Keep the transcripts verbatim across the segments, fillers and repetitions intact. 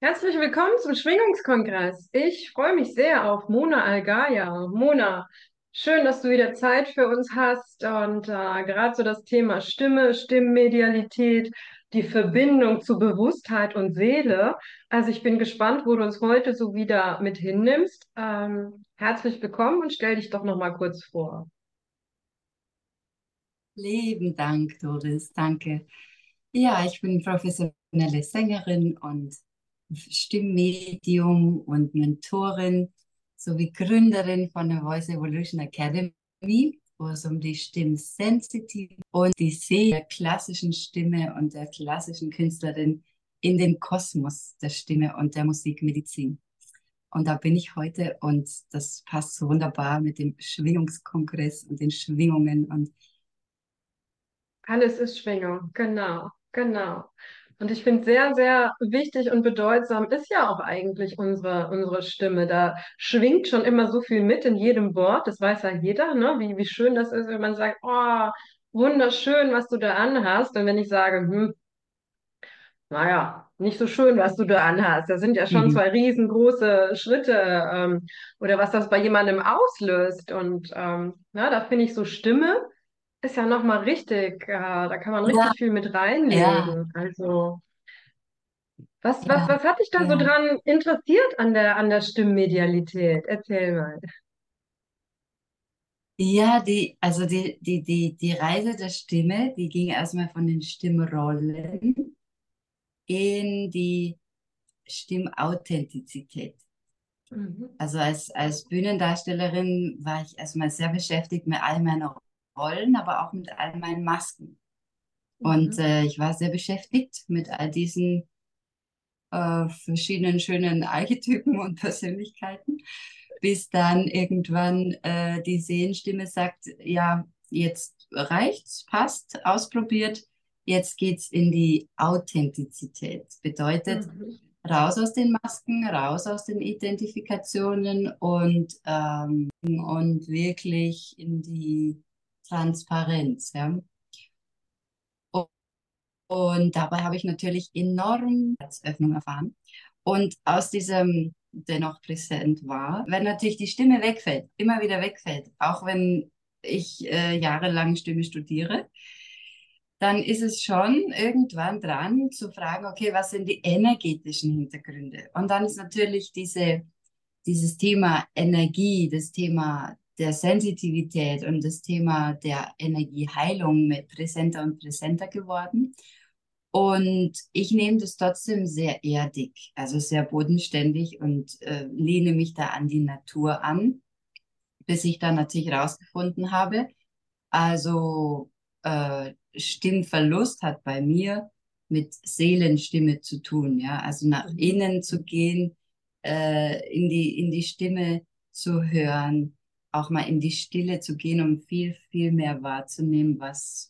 Herzlich willkommen zum Schwingungskongress. Ich freue mich sehr auf Mona Algaya. Mona, schön, dass du wieder Zeit für uns hast und äh, gerade so das Thema Stimme, Stimmmedialität, die Verbindung zu Bewusstheit und Seele. Also ich bin gespannt, wo du uns heute so wieder mit hinnimmst. Ähm, herzlich willkommen und stell dich doch noch mal kurz vor. Lieben Dank, Doris, danke. Ja, ich bin professionelle Sängerin und Stimmmedium und Mentorin sowie Gründerin von der Voice Evolution Academy, wo es um die Stimmsensitive und die Seele der klassischen Stimme und der klassischen Künstlerin in den Kosmos der Stimme und der Musikmedizin. Und da bin ich heute und das passt so wunderbar mit dem Schwingungskongress und den Schwingungen und Alles ist Schwingung, genau, genau. Und ich finde sehr, sehr wichtig und bedeutsam ist ja auch eigentlich unsere, unsere Stimme. Da schwingt schon immer so viel mit in jedem Wort. Das weiß ja jeder, ne? Wie, wie schön das ist, wenn man sagt, oh, wunderschön, was du da anhast. Und wenn ich sage, hm, naja, nicht so schön, was du da anhast. Das sind ja schon mhm. zwei riesengroße Schritte, ähm, oder was das bei jemandem auslöst. Und ähm, na, da finde ich so Stimme ist ja nochmal richtig, äh, da kann man Ja, richtig viel mit ja, reinlegen. Also, was, was, ja, was hat dich da so ja. dran interessiert an der, an der Stimmmedialität? Erzähl mal. Ja, die, also die, die, die, die Reise der Stimme, die ging erstmal von den Stimmrollen in die Stimmauthentizität. Mhm. Also als, als Bühnendarstellerin war ich erstmal sehr beschäftigt mit all meinen Rollen, aber auch mit all meinen Masken. Und Mhm. äh, ich war sehr beschäftigt mit all diesen äh, verschiedenen schönen Archetypen und Persönlichkeiten, bis dann irgendwann äh, die Seelenstimme sagt, ja, jetzt reicht's, passt, ausprobiert, jetzt geht's in die Authentizität. Bedeutet, Mhm. raus aus den Masken, raus aus den Identifikationen und, ähm, und wirklich in die Transparenz. Ja? Und dabei habe ich natürlich enorm Herzöffnung erfahren. Und aus diesem, der noch präsent war, wenn natürlich die Stimme wegfällt, immer wieder wegfällt, auch wenn ich äh, jahrelang Stimme studiere, dann ist es schon irgendwann dran zu fragen, okay, was sind die energetischen Hintergründe? Und dann ist natürlich diese, dieses Thema Energie, das Thema der Sensitivität und das Thema der Energieheilung mit präsenter und präsenter geworden. Und ich nehme das trotzdem sehr erdig, also sehr bodenständig und äh, lehne mich da an die Natur an, bis ich dann natürlich rausgefunden habe. Also äh, Stimmverlust hat bei mir mit Seelenstimme zu tun, ja, also nach Mhm. innen zu gehen, äh, in die, in die Stimme zu hören, auch mal in die Stille zu gehen, um viel, viel mehr wahrzunehmen, was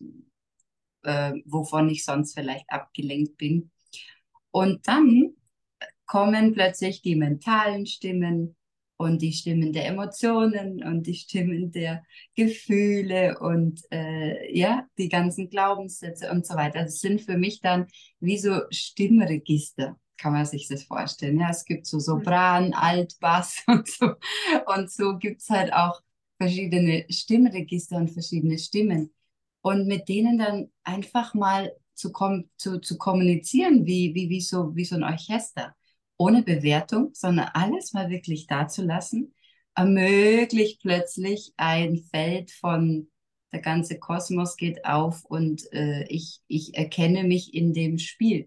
äh, wovon ich sonst vielleicht abgelenkt bin. Und dann kommen plötzlich die mentalen Stimmen und die Stimmen der Emotionen und die Stimmen der Gefühle und äh, ja, die ganzen Glaubenssätze und so weiter. Das sind für mich dann wie so Stimmregister. Kann man sich das vorstellen? Ja, es gibt so Sopran, Alt, Bass und so. Und so gibt es halt auch verschiedene Stimmregister und verschiedene Stimmen und mit denen dann einfach mal zu, kom zu, zu kommunizieren, wie, wie, wie, so, wie so ein Orchester, ohne Bewertung, sondern alles mal wirklich dazulassen, ermöglicht plötzlich ein Feld von, der ganze Kosmos geht auf und äh, ich, ich erkenne mich in dem Spiel.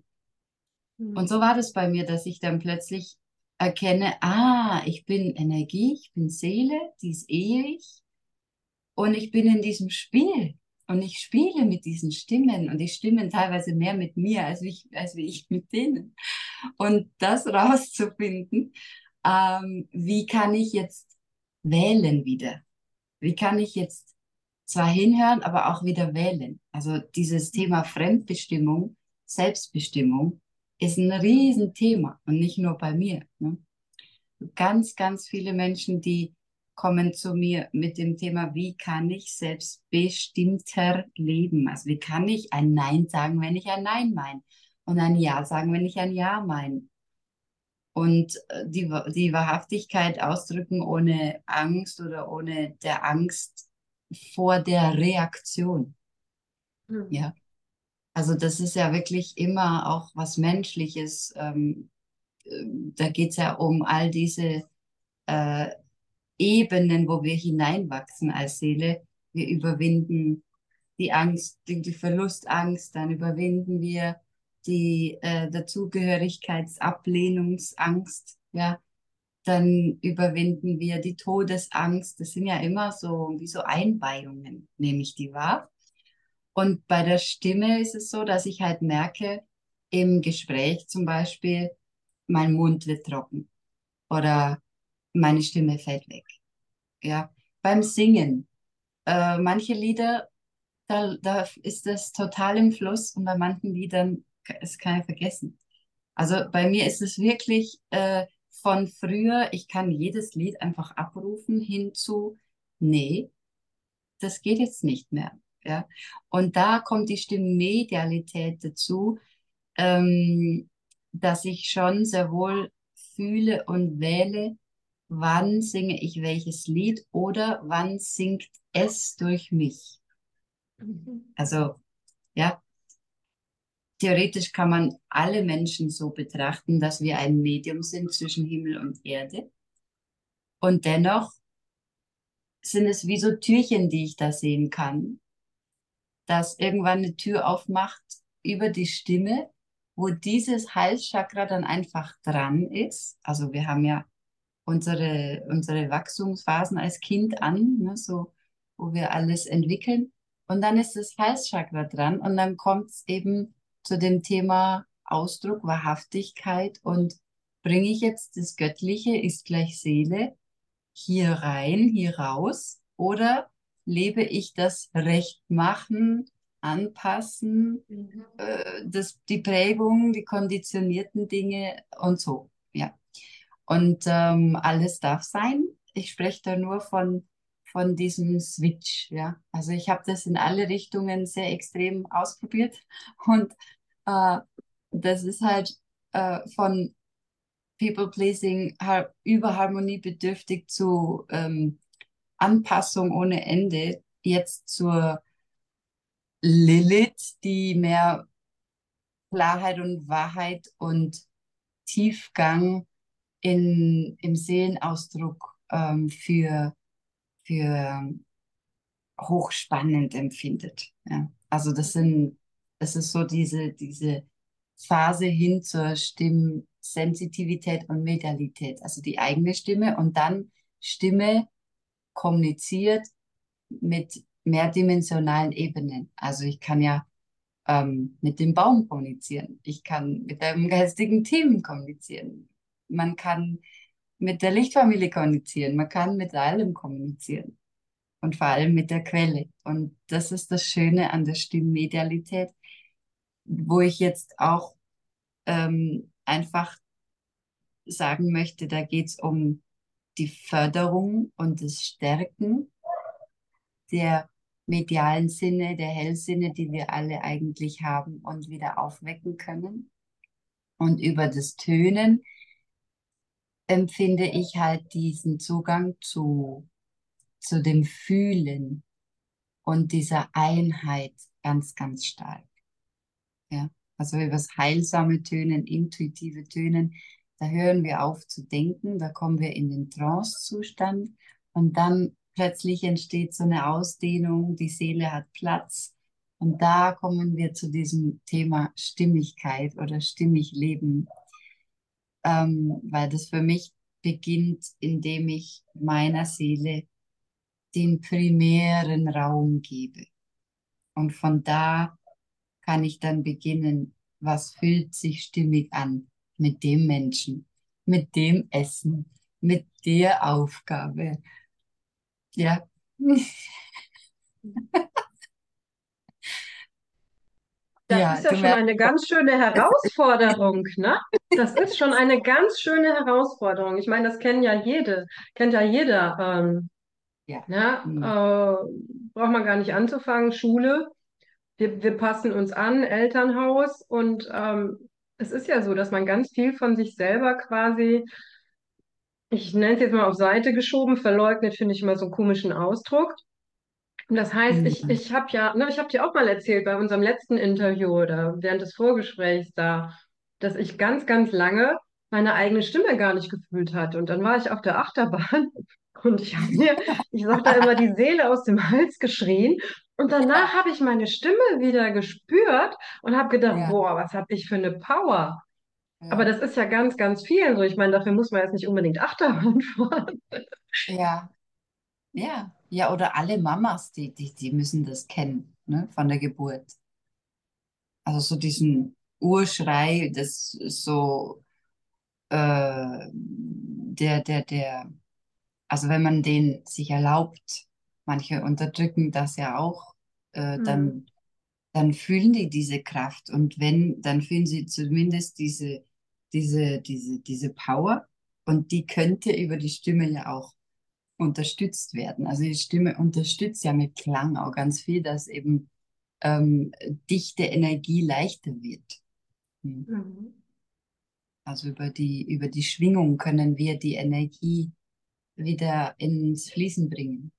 Und so Mhm. war das bei mir, dass ich dann plötzlich erkenne, ah, ich bin Energie, ich bin Seele, dies ehe ich. Und ich bin in diesem Spiel und ich spiele mit diesen Stimmen und die stimmen teilweise mehr mit mir als ich, als wie ich mit denen. Und das rauszufinden, ähm, wie kann ich jetzt wählen wieder? Wie kann ich jetzt zwar hinhören, aber auch wieder wählen? Also dieses Thema Fremdbestimmung, Selbstbestimmung ist ein Mhm. Riesenthema und nicht nur bei mir. Ne? Ganz, ganz viele Menschen, die kommen zu mir mit dem Thema, wie kann ich selbstbestimmter leben? Also wie kann ich ein Nein sagen, wenn ich ein Nein meine? Und ein Ja sagen, wenn ich ein Ja meine? und äh, die, die Wahrhaftigkeit ausdrücken ohne Angst oder ohne der Angst vor der Reaktion. Mhm. Ja, also das ist ja wirklich immer auch was Menschliches. Ähm, äh, da geht es ja um all diese äh, Ebenen, wo wir hineinwachsen als Seele. Wir überwinden die Angst, die, die Verlustangst, dann überwinden wir die äh, Dazugehörigkeitsablehnungsangst, ja, dann überwinden wir die Todesangst. Das sind ja immer so wie so Einweihungen, nehme ich die wahr. Und bei der Stimme ist es so, dass ich halt merke, im Gespräch zum Beispiel, mein Mund wird trocken oder meine Stimme fällt weg. Ja, beim Singen. Äh, manche Lieder, da, da ist das total im Fluss und bei manchen Liedern k- das kann ich vergessen. Also bei mir ist es wirklich äh, von früher, ich kann jedes Lied einfach abrufen, hinzu, nee, das geht jetzt nicht mehr. Ja? Und da kommt die Stimmmedialität dazu, ähm, dass ich schon sehr wohl fühle und wähle, wann singe ich welches Lied oder wann singt es durch mich. Mhm. Also ja, theoretisch kann man alle Menschen so betrachten, dass wir ein Medium sind zwischen Himmel und Erde. Und dennoch sind es wie so Türchen, die ich da sehen kann, dass irgendwann eine Tür aufmacht über die Stimme, wo dieses Halschakra dann einfach dran ist. Also wir haben ja unsere, unsere Wachstumsphasen als Kind an, ne, so, wo wir alles entwickeln. Und dann ist das Halschakra dran und dann kommt es eben zu dem Thema Ausdruck, Wahrhaftigkeit und bringe ich jetzt das Göttliche ist gleich Seele hier rein, hier raus oder lebe ich das Recht machen, anpassen, Mhm. äh, das, die Prägung, die konditionierten Dinge und so. Ja. Und ähm, alles darf sein. Ich spreche da nur von, von diesem Switch. Ja. Also ich habe das in alle Richtungen sehr extrem ausprobiert. Und äh, das ist halt äh, von People-Pleasing har über harmoniebedürftig zu ähm, Anpassung ohne Ende, jetzt zur Lilith, die mehr Klarheit und Wahrheit und Tiefgang in, im Seelenausdruck ähm, für, für hochspannend empfindet. Ja. Also das sind, das ist so diese, diese Phase hin zur Stimmsensitivität und Medialität, also die eigene Stimme und dann Stimme kommuniziert mit mehrdimensionalen Ebenen. Also ich kann ja ähm, mit dem Baum kommunizieren. Ich kann mit einem geistigen Team kommunizieren. Man kann mit der Lichtfamilie kommunizieren. Man kann mit allem kommunizieren. Und vor allem mit der Quelle. Und das ist das Schöne an der Stimmmedialität, wo ich jetzt auch ähm, einfach sagen möchte, da geht es um die Förderung und das Stärken der medialen Sinne, der Hellsinne, die wir alle eigentlich haben und wieder aufwecken können. Und über das Tönen empfinde ich halt diesen Zugang zu, zu dem Fühlen und dieser Einheit ganz, ganz stark. Ja, also über das heilsame Tönen, intuitive Tönen, da hören wir auf zu denken, da kommen wir in den Trance-Zustand und dann plötzlich entsteht so eine Ausdehnung, die Seele hat Platz und da kommen wir zu diesem Thema Stimmigkeit oder stimmig leben, ähm, weil das für mich beginnt, indem ich meiner Seele den primären Raum gebe. Und von da kann ich dann beginnen, was fühlt sich stimmig an mit dem Menschen, mit dem Essen, mit der Aufgabe. Ja, Das ja, ist ja du schon merkst, eine ganz schöne Herausforderung, ne? Das ist schon eine ganz schöne Herausforderung. Ich meine, das kennen ja jede, kennt ja jeder. Ähm, ja, ja, hm, äh, braucht man gar nicht anzufangen. Schule, wir, wir passen uns an, Elternhaus und ähm, es ist ja so, dass man ganz viel von sich selber quasi, ich nenne es jetzt mal auf Seite geschoben, verleugnet, finde ich immer so einen komischen Ausdruck. Und das heißt, ich, Mhm. ich habe ja, ne, ich habe dir auch mal erzählt bei unserem letzten Interview oder während des Vorgesprächs da, dass ich ganz, ganz lange meine eigene Stimme gar nicht gefühlt hatte. Und dann war ich auf der Achterbahn und ich habe mir, ich sag da immer, die Seele aus dem Hals geschrien. Und danach Ja, habe ich meine Stimme wieder gespürt und habe gedacht, ja, boah, was habe ich für eine Power. Aber ja, das ist ja ganz, ganz vielen so. Ich meine, dafür muss man jetzt nicht unbedingt Achterbahn fahren. ja, ja, ja, oder alle Mamas, die, die, die müssen das kennen, ne, von der Geburt. Also so diesen Urschrei, das ist so, äh, der, der, der, also wenn man den sich erlaubt, manche unterdrücken das ja auch, äh, Mhm. dann, dann fühlen die diese Kraft und wenn, dann fühlen sie zumindest diese, diese, diese, diese Power und die könnte über die Stimme ja auch unterstützt werden. Also die Stimme unterstützt ja mit Klang auch ganz viel, dass eben ähm, dichte Energie leichter wird. Hm. Mhm. Also über die, über die Schwingung können wir die Energie wieder ins Fließen bringen.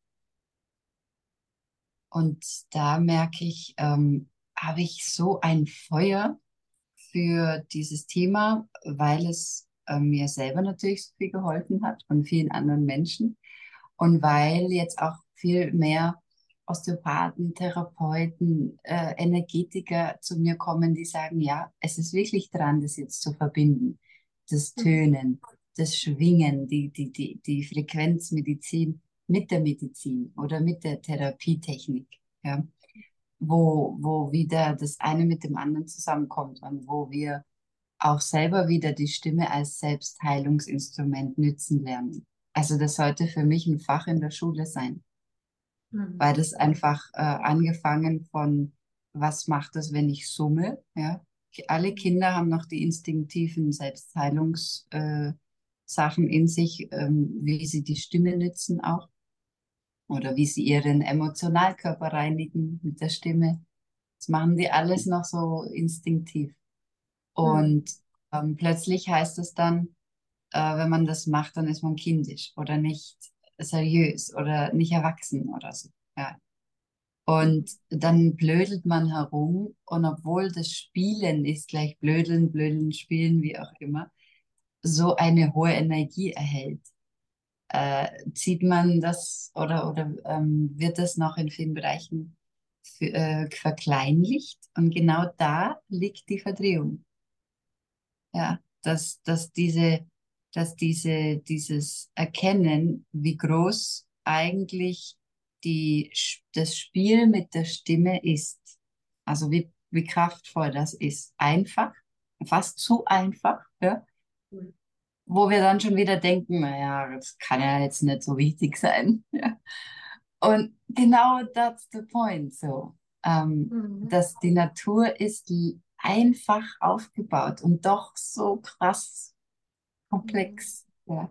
Und da merke ich, ähm, habe ich so ein Feuer für dieses Thema, weil es äh, mir selber natürlich so viel geholfen hat und vielen anderen Menschen. Und weil jetzt auch viel mehr Osteopathen, Therapeuten, äh, Energetiker zu mir kommen, die sagen, ja, es ist wirklich dran, das jetzt zu verbinden. Das Mhm. Tönen, das Schwingen, die, die, die, die Frequenzmedizin mit der Medizin oder mit der Therapietechnik, ja, wo, wo wieder das eine mit dem anderen zusammenkommt und wo wir auch selber wieder die Stimme als Selbstheilungsinstrument nützen lernen. Also das sollte für mich ein Fach in der Schule sein, weil Mhm. das einfach äh, angefangen von, was macht das, wenn ich summe? Ja? Alle Kinder haben noch die instinktiven Selbstheilungs, äh, Sachen in sich, ähm, wie sie die Stimme nützen auch oder wie sie ihren Emotionalkörper reinigen mit der Stimme. Das machen die alles noch so instinktiv. Und Mhm. ähm, plötzlich heißt es dann, äh, wenn man das macht, dann ist man kindisch oder nicht seriös oder nicht erwachsen oder so. Ja. Und dann blödelt man herum und obwohl das Spielen ist gleich blödeln, blödeln, spielen, wie auch immer, so eine hohe Energie erhält, äh, sieht man das oder, oder ähm, wird das noch in vielen Bereichen für, äh, verkleinlicht. Und genau da liegt die Verdrehung. Ja, dass, dass diese, dass diese, dieses Erkennen, wie groß eigentlich die, das Spiel mit der Stimme ist, also wie, wie kraftvoll das ist, einfach, fast zu einfach, ja, Mhm. wo wir dann schon wieder denken, naja, das kann ja jetzt nicht so wichtig sein. Ja. Und genau that's the point, so, ähm, Mhm. dass die Natur ist l- einfach aufgebaut und doch so krass Mhm. komplex. Ja.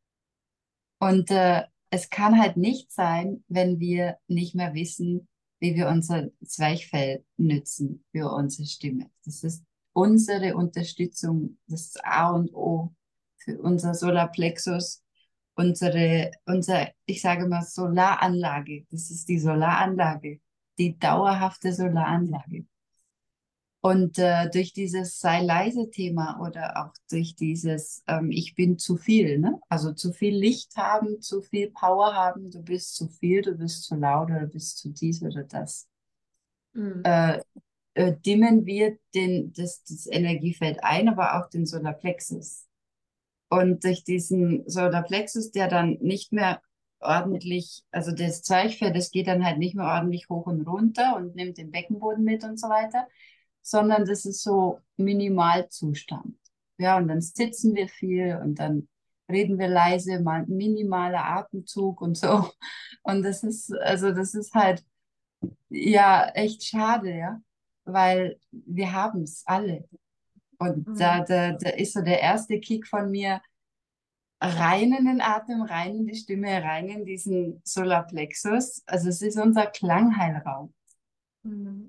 Und äh, es kann halt nicht sein, wenn wir nicht mehr wissen, wie wir unser Zwerchfell nützen für unsere Stimme. Das ist unsere Unterstützung, das A und O für unser Solarplexus, unsere, unser, ich sage mal, Solaranlage. Das ist die Solaranlage, die dauerhafte Solaranlage. Und äh, durch dieses sei leise Thema oder auch durch dieses ähm, ich bin zu viel, ne? Also zu viel Licht haben, zu viel Power haben, du bist zu viel, du bist zu laut oder du bist zu dies oder das. Mhm. Äh, äh, dimmen wir den, das, das Energiefeld ein, aber auch den Solarplexus. Und durch diesen Solarplexus, der dann nicht mehr ordentlich, also das Zwerchfell, das geht dann halt nicht mehr ordentlich hoch und runter und nimmt den Beckenboden mit und so weiter, sondern das ist so Minimalzustand. Ja, und dann sitzen wir viel und dann reden wir leise, mal minimaler Atemzug und so. Und das ist, also das ist halt, ja, echt schade, ja, weil wir haben es alle. Und da, Mhm. da, da ist so der erste Kick von mir, rein in den Atem, rein in die Stimme, rein in diesen Solarplexus. Also es ist unser Klangheilraum. Mhm.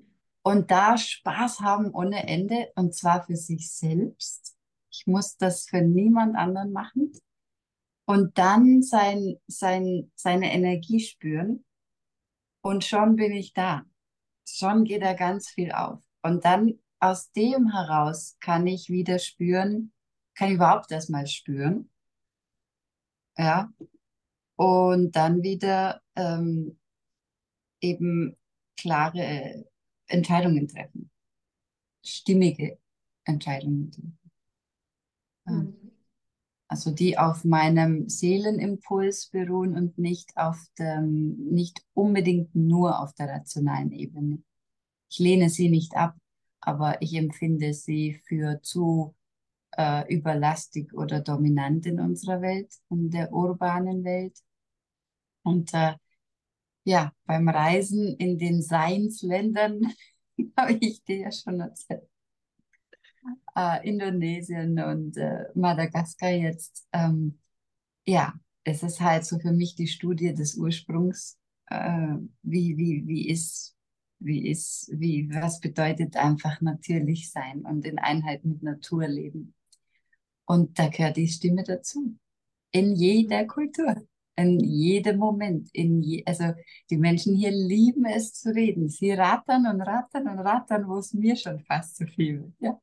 und da Spaß haben ohne Ende und zwar für sich selbst. Ich muss das für niemand anderen machen und dann sein, sein, seine Energie spüren und schon bin ich da. Schon geht da ganz viel auf. Und dann aus dem heraus kann ich wieder spüren, kann ich überhaupt erstmal spüren, ja, und dann wieder ähm, eben klare Entscheidungen treffen, stimmige Entscheidungen treffen. Ja. Mhm. Also die auf meinem Seelenimpuls beruhen und nicht auf dem, nicht unbedingt nur auf der rationalen Ebene. Ich lehne sie nicht ab, aber ich empfinde sie für zu äh, überlastig oder dominant in unserer Welt, in der urbanen Welt. Und äh, ja, beim Reisen in den Seinsländern, habe ich dir ja schon erzählt, äh, Indonesien und äh, Madagaskar jetzt, ähm, ja, es ist halt so für mich die Studie des Ursprungs, äh, wie, wie, wie ist, wie ist, wie, was bedeutet einfach natürlich sein und in Einheit mit Natur leben. Und da gehört die Stimme dazu. In jeder Kultur, in jedem Moment, in je, also die Menschen hier lieben es zu reden. Sie rattern und rattern und rattern, wo es mir schon fast zu viel wird. Ja,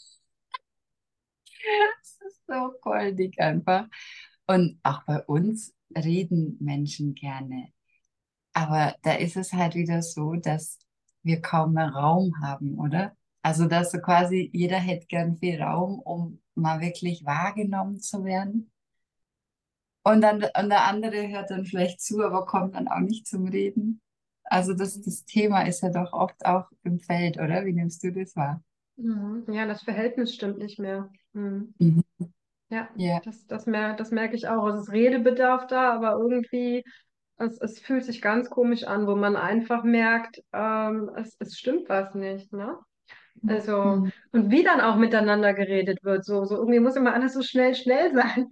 das ist so goldig einfach. Und auch bei uns reden Menschen gerne. Aber da ist es halt wieder so, dass wir kaum mehr Raum haben, oder? Also, dass so quasi jeder hätte gern viel Raum, um mal wirklich wahrgenommen zu werden. Und dann und der andere hört dann vielleicht zu, aber kommt dann auch nicht zum Reden. Also das, das Thema ist ja doch oft auch im Feld, oder? Wie nimmst du das wahr? Mhm. Ja, das Verhältnis stimmt nicht mehr. Mhm. Mhm. Ja, Ja, das, das, mer das merke ich auch. Es ist Redebedarf da, aber irgendwie, es, es fühlt sich ganz komisch an, wo man einfach merkt, ähm, es, es stimmt was nicht, ne? Also, mhm. und wie dann auch miteinander geredet wird, so, so irgendwie muss immer alles so schnell, schnell sein.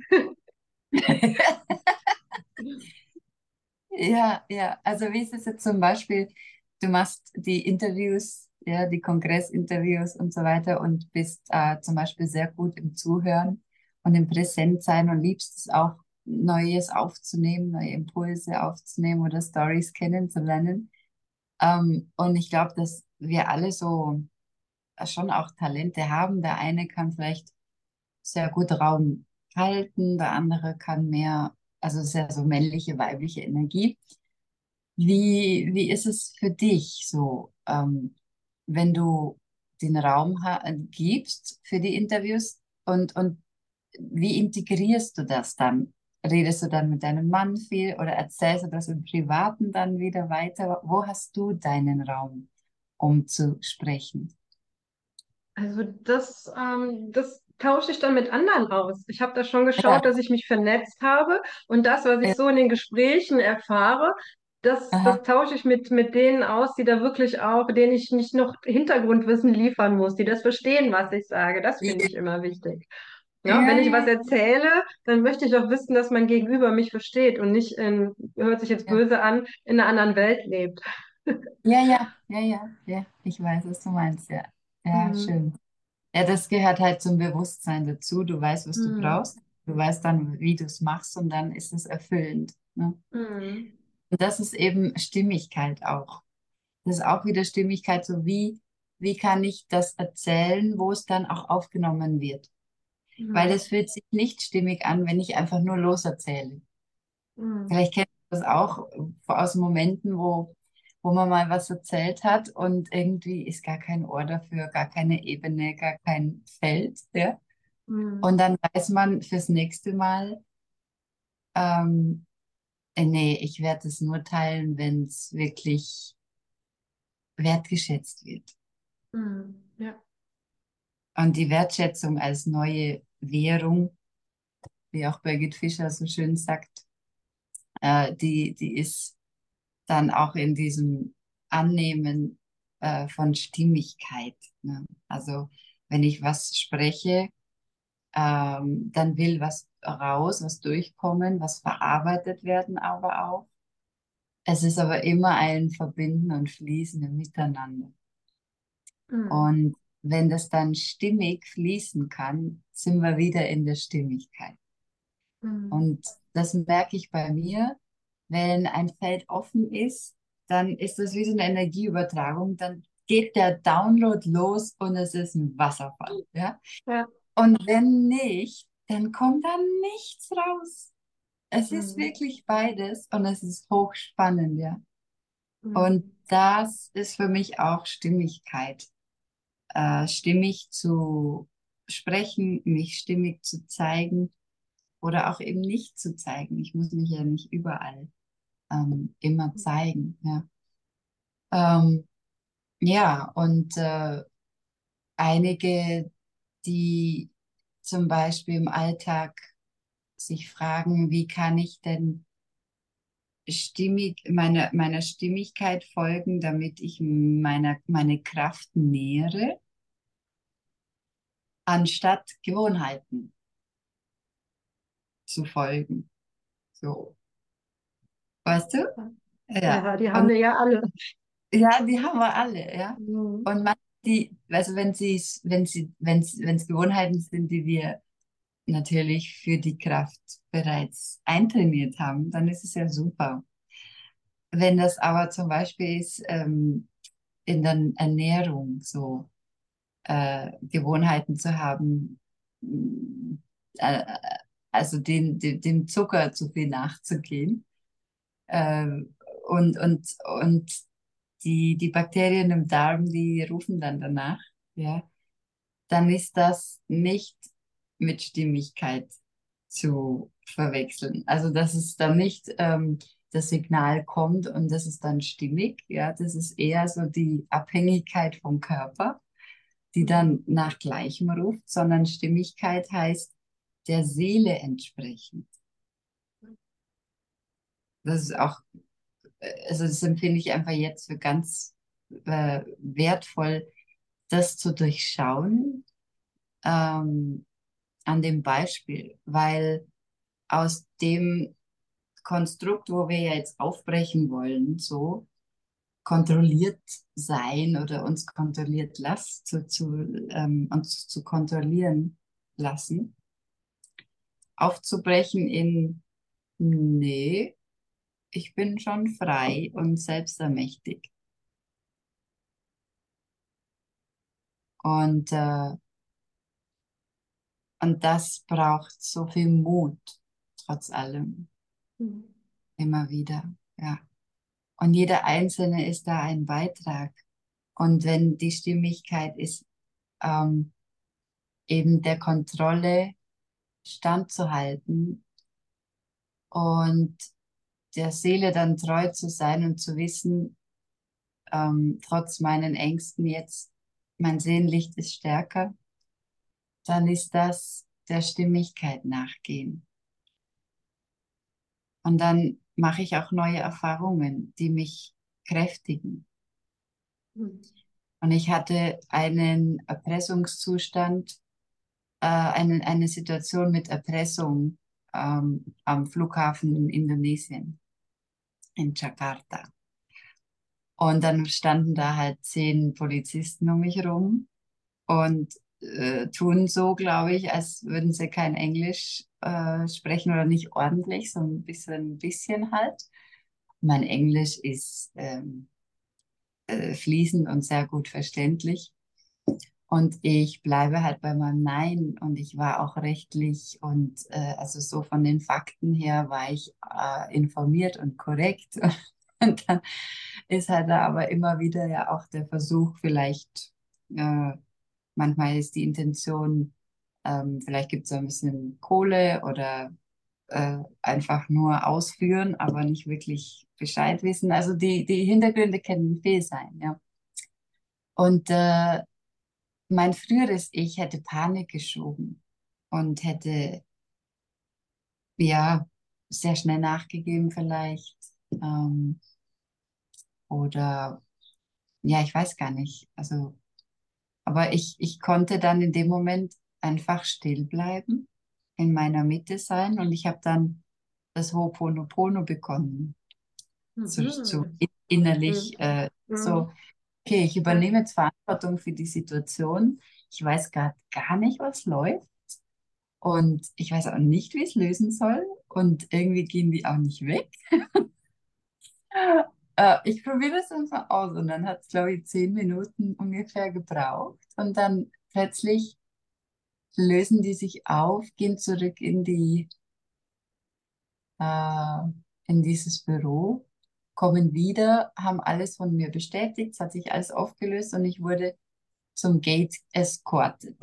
Ja, ja. Also wie ist es jetzt zum Beispiel, du machst die Interviews, ja, die Kongressinterviews und so weiter und bist äh, zum Beispiel sehr gut im Zuhören und im Präsentsein und liebst es auch, Neues aufzunehmen, neue Impulse aufzunehmen oder Stories kennenzulernen. Ähm, und ich glaube, dass wir alle so schon auch Talente haben. Der eine kann vielleicht sehr gut Raum halten, der andere kann mehr, also sehr so männliche, weibliche Energie. Wie, wie ist es für dich so, ähm, wenn du den Raum ha gibst für die Interviews und, und wie integrierst du das dann? Redest du dann mit deinem Mann viel oder erzählst du das im Privaten dann wieder weiter? Wo hast du deinen Raum, um zu sprechen? Also das, ähm, das tausche ich dann mit anderen aus. Ich habe da schon Ja, geschaut, dass ich mich vernetzt habe und das, was ja, ich so in den Gesprächen erfahre, das, das aha. tausche ich mit, mit denen aus, die da wirklich auch, denen ich nicht noch Hintergrundwissen liefern muss, die das verstehen, was ich sage. Das Ja, finde ich immer wichtig. Ja, ja, wenn ich was ja, erzähle, dann möchte ich auch wissen, dass mein Gegenüber mich versteht und nicht in, hört sich jetzt ja, böse an, in einer anderen Welt lebt. ja, ja, ja, ja, ja, ich weiß, was du meinst, ja. Ja, Mhm. schön. Ja, das gehört halt zum Bewusstsein dazu. Du weißt, was du Mhm. brauchst. Du weißt dann, wie du es machst und dann ist es erfüllend. Ne? Mhm. Und das ist eben Stimmigkeit auch. Das ist auch wieder Stimmigkeit, so wie, wie kann ich das erzählen, wo es dann auch aufgenommen wird. Weil Mhm. es fühlt sich nicht stimmig an, wenn ich einfach nur loserzähle. Mhm. Vielleicht kennst du das auch aus Momenten, wo, wo man mal was erzählt hat und irgendwie ist gar kein Ohr dafür, gar keine Ebene, gar kein Feld, ja. Mhm. Und dann weiß man fürs nächste Mal, ähm, äh, nee, ich werde es nur teilen, wenn es wirklich wertgeschätzt wird. Mhm. Ja. Und die Wertschätzung als neue Währung, wie auch Birgit Fischer so schön sagt, äh, die, die ist dann auch in diesem Annehmen äh, von Stimmigkeit. Ne? Also wenn ich was spreche, ähm, dann will was raus, was durchkommen, was verarbeitet werden, aber auch. Es ist aber immer ein Verbinden und Fließen im Miteinander. Mhm. Und wenn das dann stimmig fließen kann, sind wir wieder in der Stimmigkeit. Mhm. Und das merke ich bei mir, wenn ein Feld offen ist, dann ist das wie so eine Energieübertragung, dann geht der Download los und es ist ein Wasserfall, ja. Ja. Und wenn nicht, dann kommt da nichts raus. Es ist Mhm. wirklich beides und es ist hochspannend, ja. Und Mhm. das ist für mich auch Stimmigkeit. Äh, stimmig zu sprechen, mich stimmig zu zeigen oder auch eben nicht zu zeigen. Ich muss mich ja nicht überall ähm, immer zeigen, ja. Ähm, ja, und äh, einige, die zum Beispiel im Alltag sich fragen, wie kann ich denn stimmig, meine, meiner Stimmigkeit folgen, damit ich meiner, meine Kraft nähere, anstatt Gewohnheiten zu folgen. So, weißt du? Ja. Ja, die haben Und wir ja alle. ja, die haben wir alle, ja. Mhm. Und man, die, also wenn sie, wenn sie, wenn es, wenn es Gewohnheiten sind, die wir natürlich für die Kraft bereits eintrainiert haben, dann ist es ja super. Wenn das aber zum Beispiel ist ähm, in der Ernährung so äh, Gewohnheiten zu haben, mh, äh, also den, den, dem Zucker zu viel nachzugehen äh, und, und, und die, die Bakterien im Darm, die rufen dann danach, ja, dann ist das nicht mit Stimmigkeit zu verwechseln. Also, dass es dann nicht ähm, das Signal kommt und das ist dann stimmig, ja, das ist eher so die Abhängigkeit vom Körper, die Mhm. dann nach Gleichem ruft, sondern Stimmigkeit heißt der Seele entsprechend. Das ist auch, äh, also das empfinde ich einfach jetzt für ganz äh, wertvoll, das zu durchschauen, ähm, an dem Beispiel, weil aus dem Konstrukt, wo wir ja jetzt aufbrechen wollen, so kontrolliert sein oder uns kontrolliert lassen, zu, zu, ähm, uns zu kontrollieren lassen, aufzubrechen in, nee, ich bin schon frei und selbstermächtig. Und, äh, und das braucht so viel Mut, trotz allem, Mhm. immer wieder, ja. Und jeder Einzelne ist da ein Beitrag. Und wenn die Stimmigkeit ist, ähm, eben der Kontrolle standzuhalten und der Seele dann treu zu sein und zu wissen, ähm, trotz meinen Ängsten jetzt, mein Seelenlicht ist stärker, dann ist das der Stimmigkeit nachgehen. Und dann mache ich auch neue Erfahrungen, die mich kräftigen. Mhm. Und ich hatte einen Erpressungszustand, äh, eine, eine Situation mit Erpressung ähm, am Flughafen in Indonesien, in Jakarta. Und dann standen da halt zehn Polizisten um mich rum und äh, tun so, glaube ich, als würden sie kein Englisch äh, sprechen oder nicht ordentlich, so ein bisschen, ein bisschen halt. Mein Englisch ist ähm, äh, fließend und sehr gut verständlich. Und ich bleibe halt bei meinem Nein und ich war auch rechtlich und äh, also so von den Fakten her war ich äh, informiert und korrekt. Und dann ist halt da aber immer wieder ja auch der Versuch, vielleicht, äh, manchmal ist die Intention, ähm, vielleicht gibt es ein bisschen Kohle oder äh, einfach nur ausführen, aber nicht wirklich Bescheid wissen. Also die, die Hintergründe können viel sein, ja. Und äh, mein früheres Ich hätte Panik geschoben und hätte, ja, sehr schnell nachgegeben vielleicht. Ähm, oder, ja, ich weiß gar nicht. Also, aber ich, ich konnte dann in dem Moment einfach still bleiben, in meiner Mitte sein und ich habe dann das Ho'oponopono begonnen, zu, zu Mhm. innerlich Mhm. äh, so. Mhm. Okay, ich Ja. übernehme jetzt Verantwortung für die Situation. Ich weiß gerade gar nicht, was läuft. Und ich weiß auch nicht, wie ich es lösen soll. Und irgendwie gehen die auch nicht weg. Äh, ich probiere das einfach aus. Und dann hat es, glaube ich, zehn Minuten ungefähr gebraucht. Und dann plötzlich lösen die sich auf, gehen zurück in die, äh, in dieses Büro, kommen wieder, haben alles von mir bestätigt, es hat sich alles aufgelöst und ich wurde zum Gate escorted.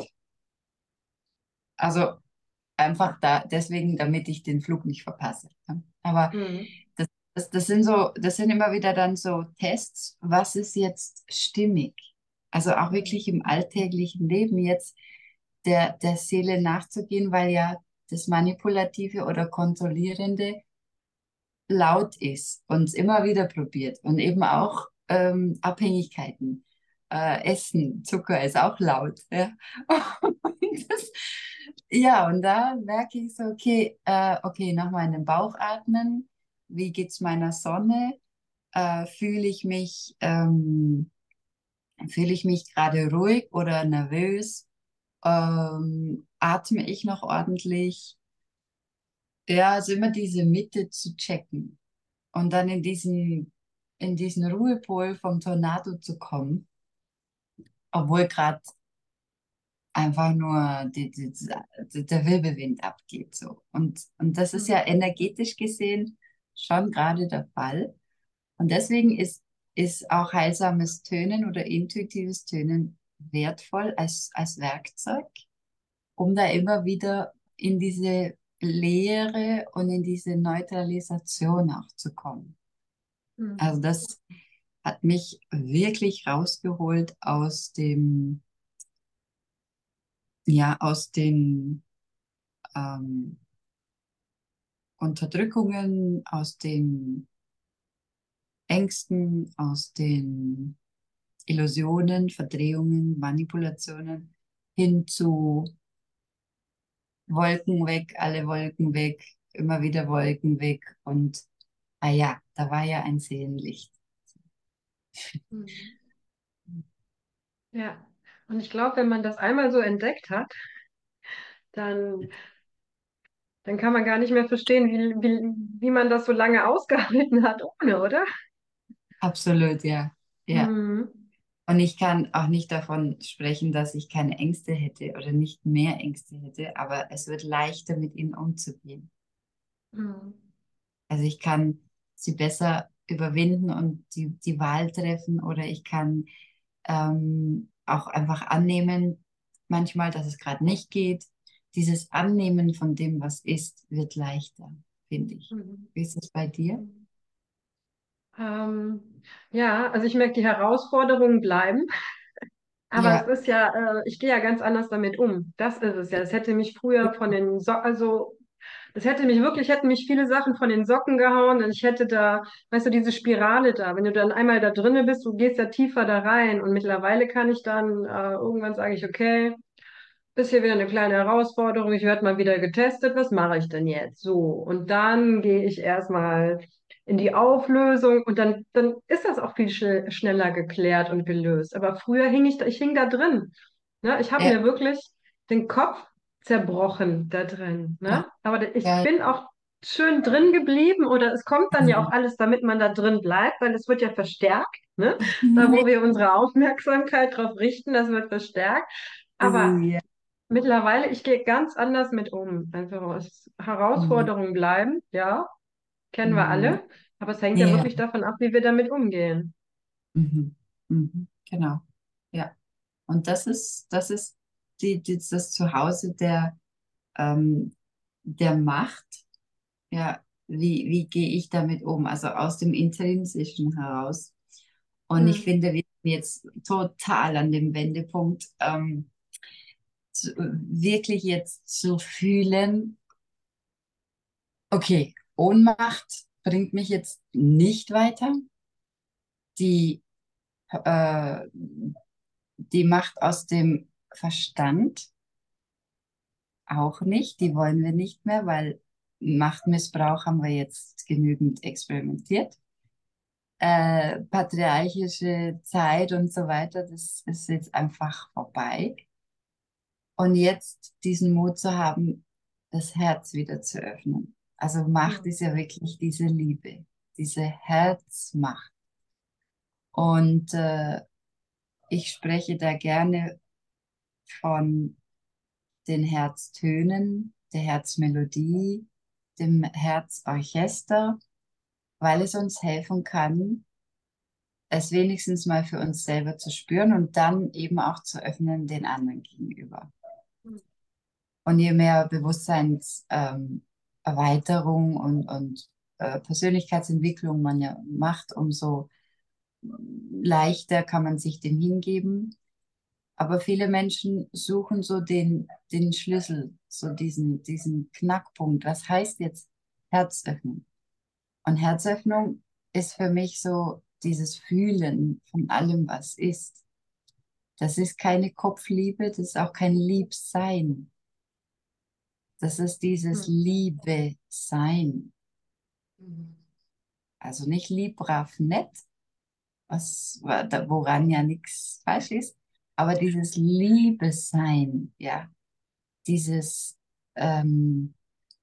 Also einfach da, deswegen, damit ich den Flug nicht verpasse. Ja. Aber Mhm. das, das, das sind so, das sind immer wieder dann so Tests, was ist jetzt stimmig? Also auch Mhm. wirklich im alltäglichen Leben jetzt der, der Seele nachzugehen, weil ja das Manipulative oder Kontrollierende laut ist und es immer wieder probiert und eben auch ähm, Abhängigkeiten. Äh, Essen, Zucker ist auch laut. Ja. Und das, ja, und da merke ich so, okay, äh, okay, nochmal in den Bauch atmen. Wie geht's meiner Sonne? Äh, fühle ich mich, ähm, fühle ich mich gerade ruhig oder nervös? Ähm, atme ich noch ordentlich? Ja, also immer diese Mitte zu checken und dann in diesen, in diesen Ruhepol vom Tornado zu kommen, obwohl gerade einfach nur die, die, die, der Wirbelwind abgeht so. Und, und das ist ja Mhm. energetisch gesehen schon gerade der Fall. Und deswegen ist, ist auch heilsames Tönen oder intuitives Tönen wertvoll als, als Werkzeug, um da immer wieder in diese Leere und in diese Neutralisation auch zu kommen. Mhm. Also das hat mich wirklich rausgeholt aus dem, ja, aus den ähm, Unterdrückungen, aus den Ängsten, aus den Illusionen, Verdrehungen, Manipulationen hin zu Wolken weg, alle Wolken weg, immer wieder Wolken weg und ah ja, da war ja ein Seelenlicht. Mhm. Ja. Und ich glaube, wenn man das einmal so entdeckt hat, dann, dann kann man gar nicht mehr verstehen, wie, wie, wie man das so lange ausgehalten hat ohne, oder? Absolut, ja. Ja. Mhm. Und ich kann auch nicht davon sprechen, dass ich keine Ängste hätte oder nicht mehr Ängste hätte, aber es wird leichter, mit ihnen umzugehen. Mhm. Also ich kann sie besser überwinden und die, die Wahl treffen oder ich kann ähm, auch einfach annehmen, manchmal, dass es gerade nicht geht. Dieses Annehmen von dem, was ist, wird leichter, finde ich. Mhm. Wie ist es bei dir? Mhm. Ähm, ja, also ich merke, die Herausforderungen bleiben, aber es Ja, ist ja, äh, ich gehe ja ganz anders damit um. Das ist es ja. Es hätte mich früher von den so also das hätte mich wirklich, hätten mich viele Sachen von den Socken gehauen und ich hätte da, weißt du, diese Spirale da, wenn du dann einmal da drinne bist, du gehst ja tiefer da rein und mittlerweile kann ich dann, äh, irgendwann sage ich, okay, ist hier wieder eine kleine Herausforderung, ich werde mal wieder getestet, was mache ich denn jetzt? So, und dann gehe ich erstmal in die Auflösung und dann, dann ist das auch viel schnell, schneller geklärt und gelöst. Aber früher hing ich da, ich hing da drin. Ne? Ich habe ja, mir wirklich den Kopf zerbrochen da drin. ja, Ne? Aber da- ich ja. bin auch schön drin geblieben oder es kommt dann ja auch alles, damit man da drin bleibt, weil es wird ja verstärkt. Ne? Da, wo wir unsere Aufmerksamkeit drauf richten, das wird verstärkt. Aber Ja. mittlerweile, ich gehe ganz anders mit um. Einfach es Mhm. Herausforderungen bleiben, ja, kennen wir Mhm. alle. Aber es hängt ja Ja. wirklich davon ab, wie wir damit umgehen. Mhm. Mhm. Genau. Ja. Und das ist, das ist die, die, das Zuhause der, ähm, der Macht. Ja, wie, wie gehe ich damit um? Also aus dem Intrinsischen heraus. Und ich Hm. finde, wir sind jetzt total an dem Wendepunkt, ähm, zu, wirklich jetzt zu fühlen, okay, Ohnmacht bringt mich jetzt nicht weiter. Die, äh, die Macht aus dem Verstand auch nicht. Die wollen wir nicht mehr, weil Machtmissbrauch haben wir jetzt genügend experimentiert. äh, patriarchische Zeit und so weiter, das ist jetzt einfach vorbei. Und jetzt diesen Mut zu haben, das Herz wieder zu öffnen. Also Macht Mhm. ist ja wirklich diese Liebe, diese Herzmacht. Und äh, ich spreche da gerne von den Herztönen, der Herzmelodie, dem Herzorchester, weil es uns helfen kann, es wenigstens mal für uns selber zu spüren und dann eben auch zu öffnen den anderen gegenüber. Und je mehr Bewusstseinserweiterung ähm, Erweiterung und, und äh, Persönlichkeitsentwicklung man ja macht, umso leichter kann man sich dem hingeben. Aber viele Menschen suchen so den, den Schlüssel, so diesen, diesen Knackpunkt. Was heißt jetzt Herzöffnung? Und Herzöffnung ist für mich so dieses Fühlen von allem, was ist. Das ist keine Kopfliebe, das ist auch kein Liebsein. Das ist dieses Mhm. Liebe-Sein. Mhm. Also nicht lieb, brav, nett, was, woran ja nichts falsch ist, aber dieses Liebe-Sein, ja, dieses, ähm,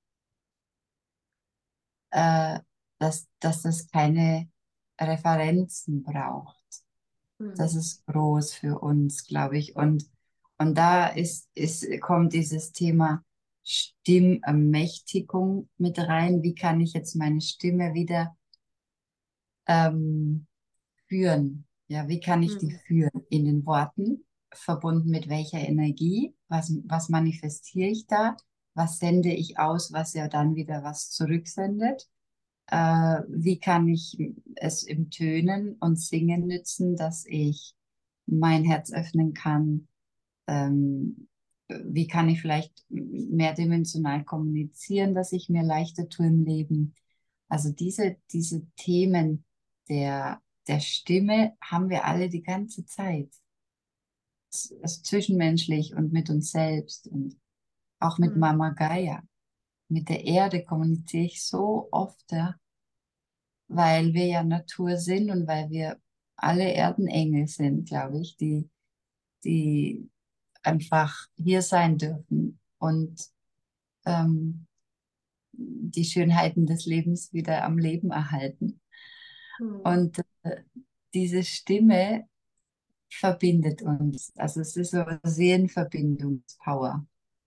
äh, dass, dass das keine Referenzen braucht. Das Mhm. ist groß für uns, glaube ich. Und, und da ist, ist, kommt dieses Thema Stimmermächtigung mit rein. Wie kann ich jetzt meine Stimme wieder ähm, führen? Ja, wie kann ich die Mhm. führen? In den Worten, verbunden mit welcher Energie? Was, was manifestiere ich da? Was sende ich aus, was ja dann wieder was zurücksendet? Äh, wie kann ich es im Tönen und Singen nützen, dass ich mein Herz öffnen kann? Ähm, wie kann ich vielleicht mehrdimensional kommunizieren, dass ich mir leichter tue im Leben? Also diese, diese Themen der, der Stimme haben wir alle die ganze Zeit. Es ist zwischenmenschlich und mit uns selbst und auch mit Mhm. Mama Gaia. Mit der Erde kommuniziere ich so oft, ja, weil wir ja Natur sind und weil wir alle Erdenengel sind, glaube ich, die, die einfach hier sein dürfen und ähm, die Schönheiten des Lebens wieder am Leben erhalten. Mhm. Und äh, diese Stimme verbindet uns. Also es ist so eine Seelenverbindungspower.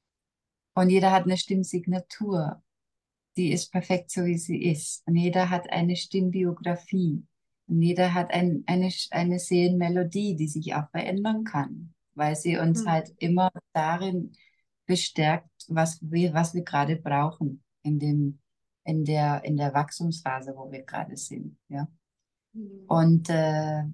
Und jeder hat eine Stimmsignatur. Die ist perfekt so, wie sie ist. Und jeder hat eine Stimmbiografie. Und jeder hat ein, eine, eine Seelenmelodie, die sich auch verändern kann, weil sie uns Mhm. halt immer darin bestärkt, was wir, was wir gerade brauchen in dem, in der, in der Wachstumsphase, wo wir gerade sind. Ja. Mhm. Und, äh,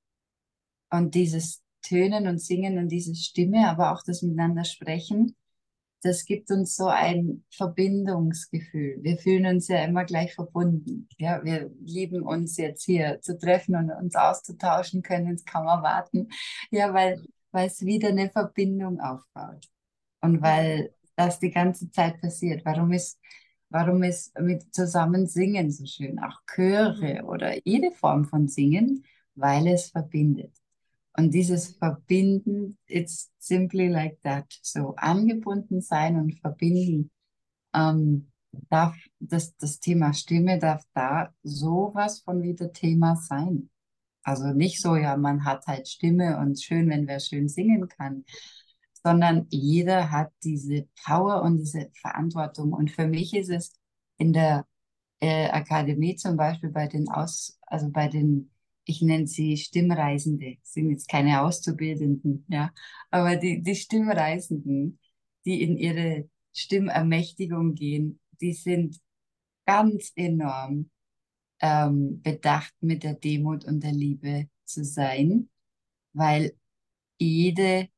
und dieses Tönen und Singen und diese Stimme, aber auch das Miteinander sprechen, das gibt uns so ein Verbindungsgefühl. Wir fühlen uns ja immer gleich verbunden. Ja, wir lieben uns jetzt hier zu treffen und uns auszutauschen, können uns kaum erwarten. Ja, weil, weil es wieder eine Verbindung aufbaut. Und Mhm. weil das die ganze Zeit passiert. Warum ist, warum ist mit zusammen Singen so schön? Auch Chöre Mhm. oder jede Form von Singen, weil es verbindet. Und dieses Mhm. Verbinden, it's simply like that. So angebunden sein und verbinden. Ähm, darf das, das Thema Stimme darf da sowas von wieder Thema sein. Also nicht so, ja, man hat halt Stimme und schön, wenn wer schön singen kann, sondern jeder hat diese Power und diese Verantwortung. Und für mich ist es in der äh, Akademie zum Beispiel bei den Aus, also bei den, ich nenne sie Stimmreisende, sind jetzt keine Auszubildenden, ja, aber die, die Stimmreisenden, die in ihre Stimmermächtigung gehen, die sind ganz enorm ähm, bedacht, mit der Demut und der Liebe zu sein, weil jede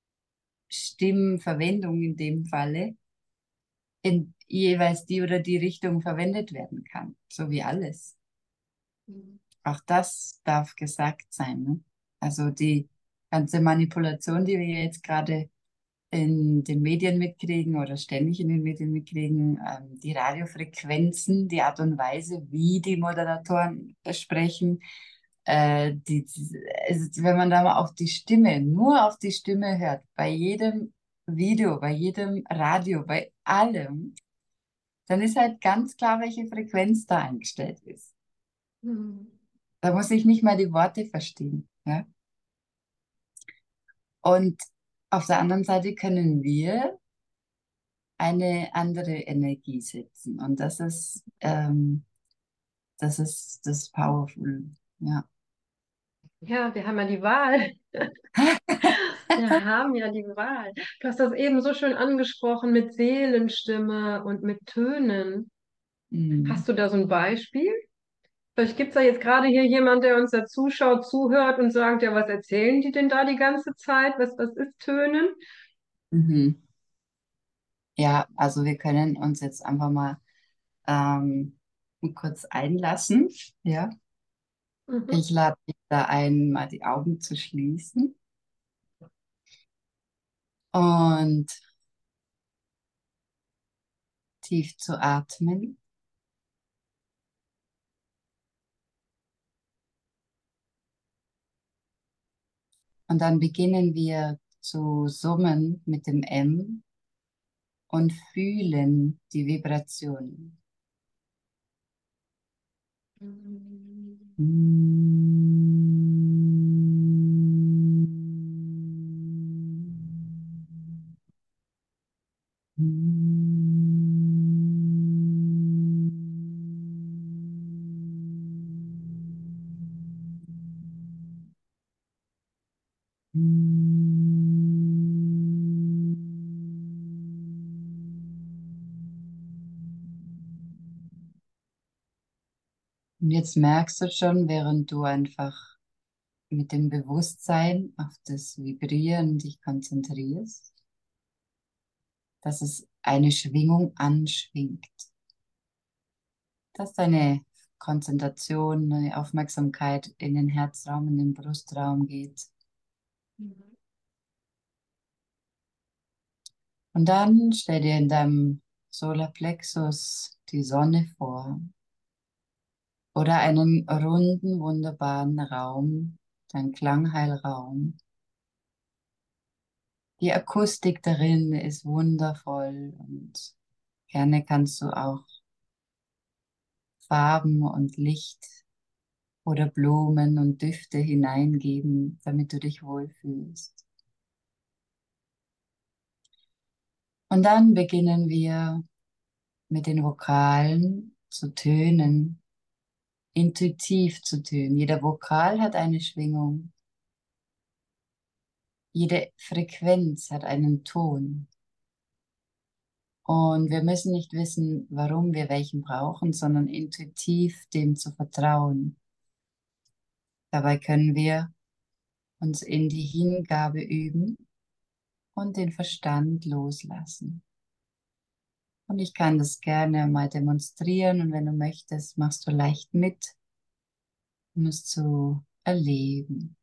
Stimmverwendung in dem Falle in jeweils die oder die Richtung verwendet werden kann, so wie alles. Mhm. Auch das darf gesagt sein. Ne? Also die ganze Manipulation, die wir jetzt gerade in den Medien mitkriegen oder ständig in den Medien mitkriegen, ähm, die Radiofrequenzen, die Art und Weise, wie die Moderatoren äh, sprechen. Äh, die, die, also wenn man da mal auf die Stimme, nur auf die Stimme hört, bei jedem Video, bei jedem Radio, bei allem, dann ist halt ganz klar, welche Frequenz da eingestellt ist. Mhm. Da muss ich nicht mal die Worte verstehen. Ja? Und auf der anderen Seite können wir eine andere Energie setzen. Und das ist, ähm, das ist das Powerful. Ja. Ja, wir haben ja die Wahl. Wir haben ja die Wahl. Du hast das eben so schön angesprochen mit Seelenstimme und mit Tönen. Mm. Hast du da so ein Beispiel? Vielleicht gibt es da jetzt gerade hier jemand, der uns da zuschaut, zuhört und sagt, ja, was erzählen die denn da die ganze Zeit? Was, was ist Tönen? Mhm. Ja, also wir können uns jetzt einfach mal ähm, kurz einlassen. Ja. Mhm. Ich lade dich da ein, mal die Augen zu schließen und tief zu atmen. Und dann beginnen wir zu summen mit dem M und fühlen die Vibration. Und jetzt merkst du schon, während du einfach mit dem Bewusstsein auf das Vibrieren dich konzentrierst, dass es eine Schwingung anschwingt, dass deine Konzentration, deine Aufmerksamkeit in den Herzraum, in den Brustraum geht. Und dann stell dir in deinem Solarplexus die Sonne vor oder einen runden, wunderbaren Raum, dein Klangheilraum. Die Akustik darin ist wundervoll und gerne kannst du auch Farben und Licht oder Blumen und Düfte hineingeben, damit du dich wohlfühlst. Und dann beginnen wir mit den Vokalen zu tönen, intuitiv zu tönen. Jeder Vokal hat eine Schwingung. Jede Frequenz hat einen Ton. Und wir müssen nicht wissen, warum wir welchen brauchen, sondern intuitiv dem zu vertrauen. Dabei können wir uns in die Hingabe üben und den Verstand loslassen. Und ich kann das gerne mal demonstrieren und wenn du möchtest, machst du leicht mit, um es zu erleben.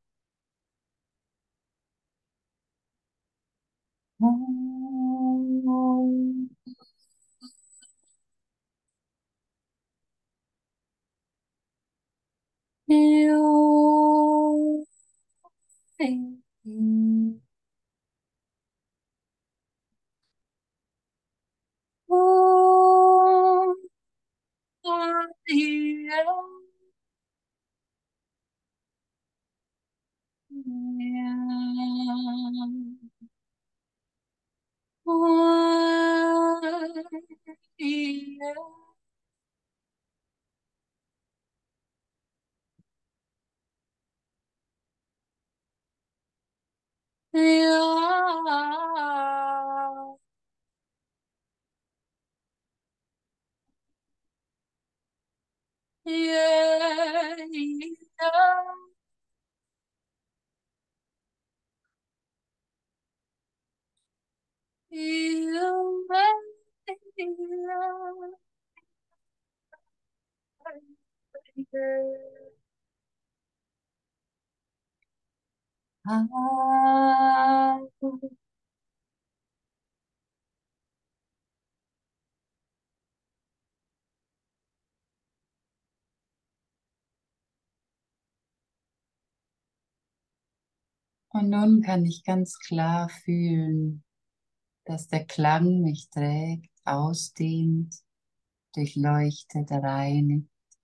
Und nun kann ich ganz klar fühlen, dass der Klang mich trägt, ausdehnt, durchleuchtet, reinigt.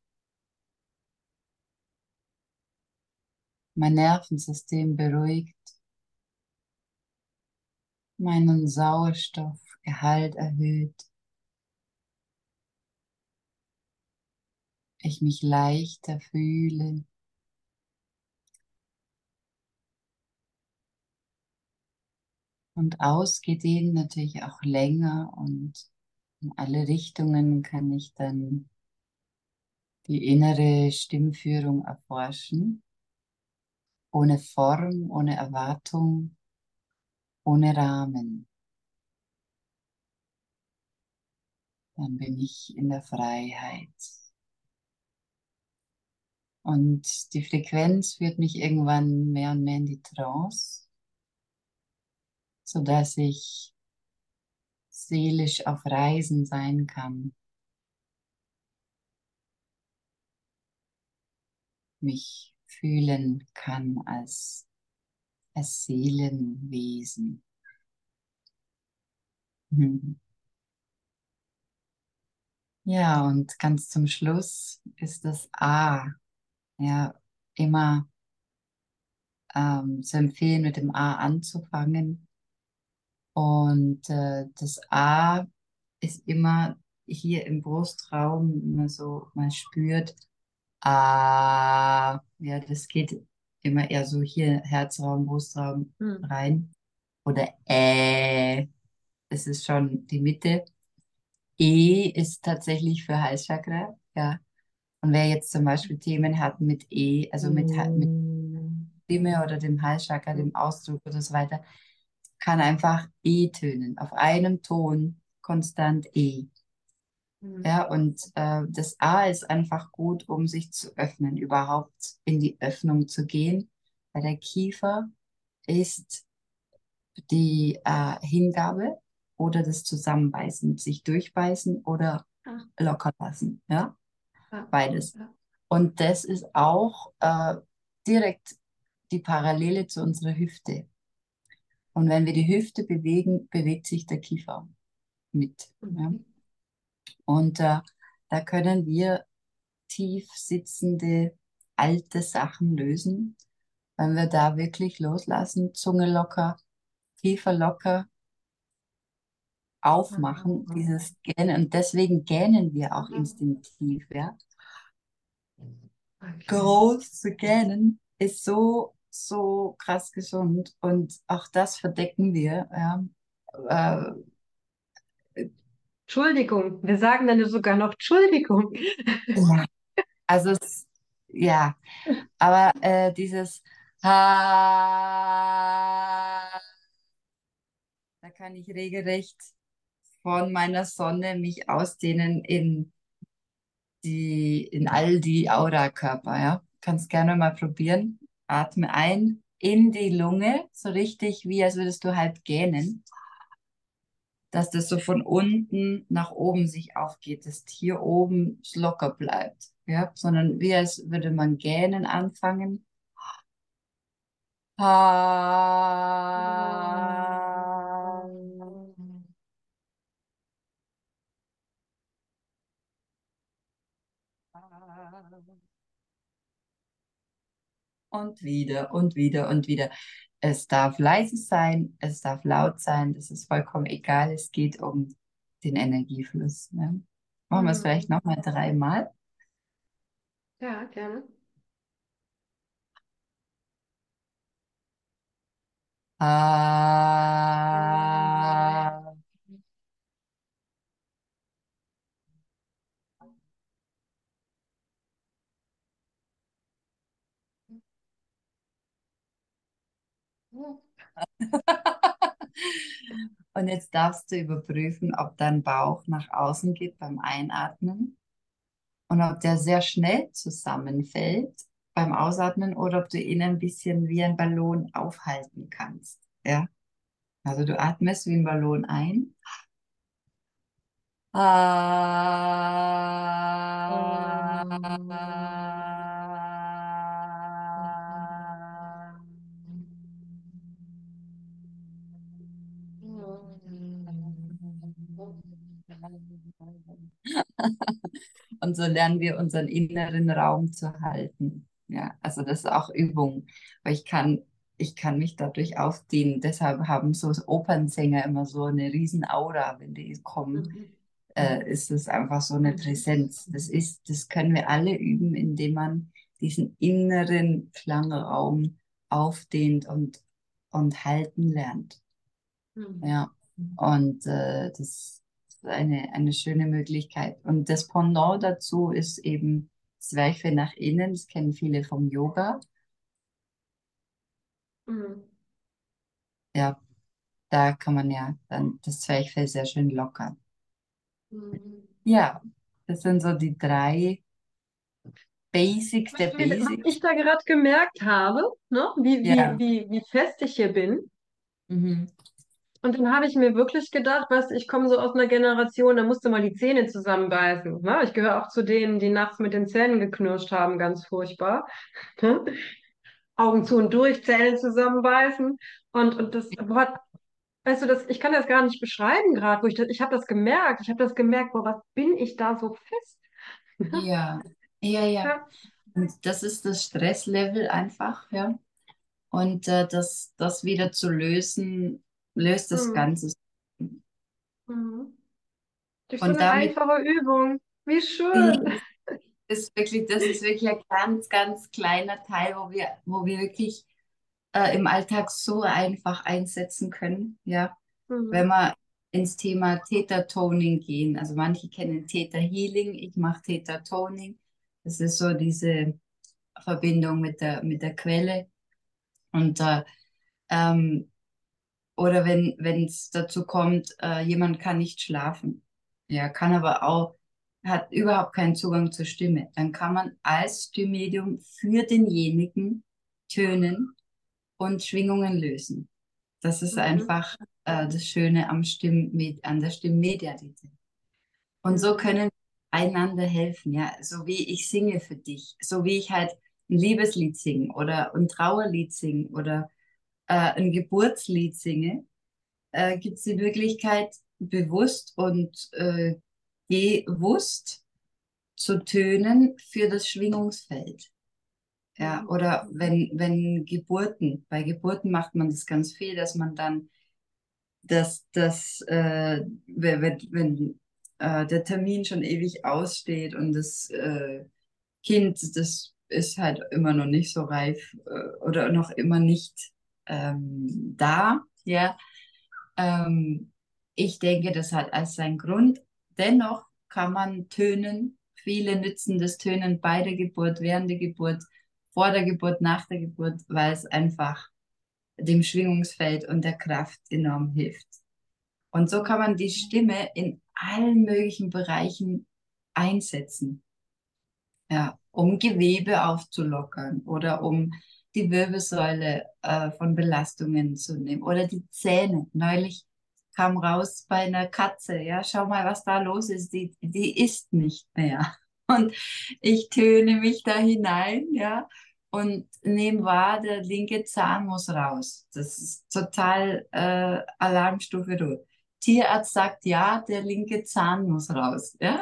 Mein Nervensystem beruhigt, meinen Sauerstoffgehalt erhöht, ich mich leichter fühle. Und ausgedehnt natürlich auch länger und in alle Richtungen kann ich dann die innere Stimmführung erforschen, ohne Form, ohne Erwartung, ohne Rahmen. Dann bin ich in der Freiheit. Und die Frequenz führt mich irgendwann mehr und mehr in die Trance, sodass ich seelisch auf Reisen sein kann, mich fühlen kann als, als Seelenwesen. Mhm. Ja, und ganz zum Schluss ist das A, ja, immer ähm, zu empfehlen, mit dem A anzufangen. Und äh, das A ist immer hier im Brustraum, immer so, man spürt, A, ja, das geht immer eher so hier Herzraum, Brustraum Hm. rein. Oder Ä, das ist schon die Mitte. E ist tatsächlich für Halschakra, ja. Und wer jetzt zum Beispiel Themen hat mit E, also mit, Ha- mit Hm. Stimme oder dem Halschakra, dem Ausdruck oder so weiter, kann einfach E tönen. Auf einem Ton konstant E. Hm. Ja, und äh, das A ist einfach gut, um sich zu öffnen, überhaupt in die Öffnung zu gehen. Bei der Kiefer ist die äh, Hingabe oder das Zusammenbeißen, sich durchbeißen oder Ah, locker lassen. Ja, ah, beides. ah. Und das ist auch äh, direkt die Parallele zu unserer Hüfte. Und wenn wir die Hüfte bewegen, bewegt sich der Kiefer mit. Ja? Mhm. Und äh, da können wir tief sitzende alte Sachen lösen, wenn wir da wirklich loslassen, Zunge locker, Kiefer locker aufmachen, dieses Gähnen. Und deswegen gähnen wir auch instinktiv, ja. Okay. Groß zu gähnen ist so, so krass gesund und auch das verdecken wir, ja. Äh, Entschuldigung, wir sagen dann sogar noch Entschuldigung. ja, also es, ja, aber äh, dieses Ha, da kann ich regelrecht von meiner Sonne mich ausdehnen in die, in all die Aura-Körper, ja. Kannst gerne mal probieren. Atme ein in die Lunge, so richtig wie als würdest du halb gähnen, dass das so von unten nach oben sich aufgeht, dass hier oben es locker bleibt, ja, sondern wie als würde man gähnen anfangen. Ah. Und wieder und wieder und wieder. Es darf leise sein, es darf laut sein, das ist vollkommen egal. Es geht um den Energiefluss. Ne? Machen wir es vielleicht Hm. nochmal dreimal. Ja, gerne. Ah. Und jetzt darfst du überprüfen, ob dein Bauch nach außen geht beim Einatmen und ob der sehr schnell zusammenfällt beim Ausatmen oder ob du ihn ein bisschen wie ein Ballon aufhalten kannst. Ja? Also du atmest wie ein Ballon ein. Ah. Und so lernen wir unseren inneren Raum zu halten. Ja, also das ist auch Übung, weil ich kann, ich kann mich dadurch aufdehnen. Deshalb haben so Opernsänger immer so eine riesen Aura, wenn die kommen. Mhm. Äh, ist es einfach so eine Mhm. Präsenz. Das ist, das können wir alle üben, indem man diesen inneren Klangraum aufdehnt und, und halten lernt. Mhm. Ja, und äh, das ist eine, eine schöne Möglichkeit. Und das Pendant dazu ist eben Zwerchfell nach innen. Das kennen viele vom Yoga. Mhm. Ja, da kann man ja dann das Zwerchfell sehr schön lockern. Mhm. Ja, das sind so die drei Basics der Weißt du, wie, was Basics. ich da gerade gemerkt habe, ne? Wie, wie, Ja. wie, wie fest ich hier bin. Mhm. Und dann habe ich mir wirklich gedacht, weißt du, ich komme so aus einer Generation, da musste mal die Zähne zusammenbeißen. Ne? Ich gehöre auch zu denen, die nachts mit den Zähnen geknirscht haben, ganz furchtbar. Ne? Augen zu und durch, Zähne zusammenbeißen. Und, und das, boah, weißt du, das, ich kann das gar nicht beschreiben gerade, wo ich das, ich habe das gemerkt. Ich habe das gemerkt, boah, was bin ich da so fest? Ja, ja, ja. Ja. Und das ist das Stresslevel einfach, ja. Und äh, das, das wieder zu lösen, löst das Mhm. Ganze. Mhm. Durch so Und eine damit einfache Übung. Wie schön. ist ist wirklich, das ist wirklich ein ganz, ganz kleiner Teil, wo wir, wo wir wirklich äh, im Alltag so einfach einsetzen können. Ja, wenn Mhm. wir ins Thema Theta Toning gehen. Also manche kennen Theta Healing, ich mache Theta Toning. Das ist so diese Verbindung mit der, mit der Quelle. Und äh, ähm, oder wenn wenn es dazu kommt, äh, jemand kann nicht schlafen, ja, kann aber auch, hat überhaupt keinen Zugang zur Stimme, dann kann man als Stimmmedium für denjenigen Tönen und Schwingungen lösen. Das ist Mhm. einfach äh, das Schöne am Stimmmed an der Stimmmedialität. Und so Mhm. können wir einander helfen, ja, so wie ich singe für dich, so wie ich halt ein Liebeslied singe oder ein Trauerlied singe oder äh, ein Geburtslied singe, äh, gibt es die Möglichkeit, bewusst und äh, gewusst zu tönen für das Schwingungsfeld. Ja, Mhm. oder wenn, wenn Geburten, bei Geburten macht man das ganz viel, dass man dann, dass das, äh, wenn, wenn wenn, äh, der Termin schon ewig aussteht und das äh, Kind, das ist halt immer noch nicht so reif äh, oder noch immer nicht ähm, da, ja. Ähm, Ich denke, das hat als seinen Grund. Dennoch kann man tönen. Viele nützen das Tönen bei der Geburt, während der Geburt, vor der Geburt, nach der Geburt, weil es einfach dem Schwingungsfeld und der Kraft enorm hilft. Und so kann man die Stimme in allen möglichen Bereichen einsetzen, ja, um Gewebe aufzulockern oder um die Wirbelsäule äh, von Belastungen zu nehmen oder die Zähne. Neulich kam raus bei einer Katze, ja, schau mal, was da los ist, die, die isst nicht mehr. Und ich töne mich da hinein, ja, und nehme wahr, der linke Zahn muss raus. Das ist total äh, Alarmstufe Rot. Tierarzt sagt, ja, der linke Zahn muss raus, ja.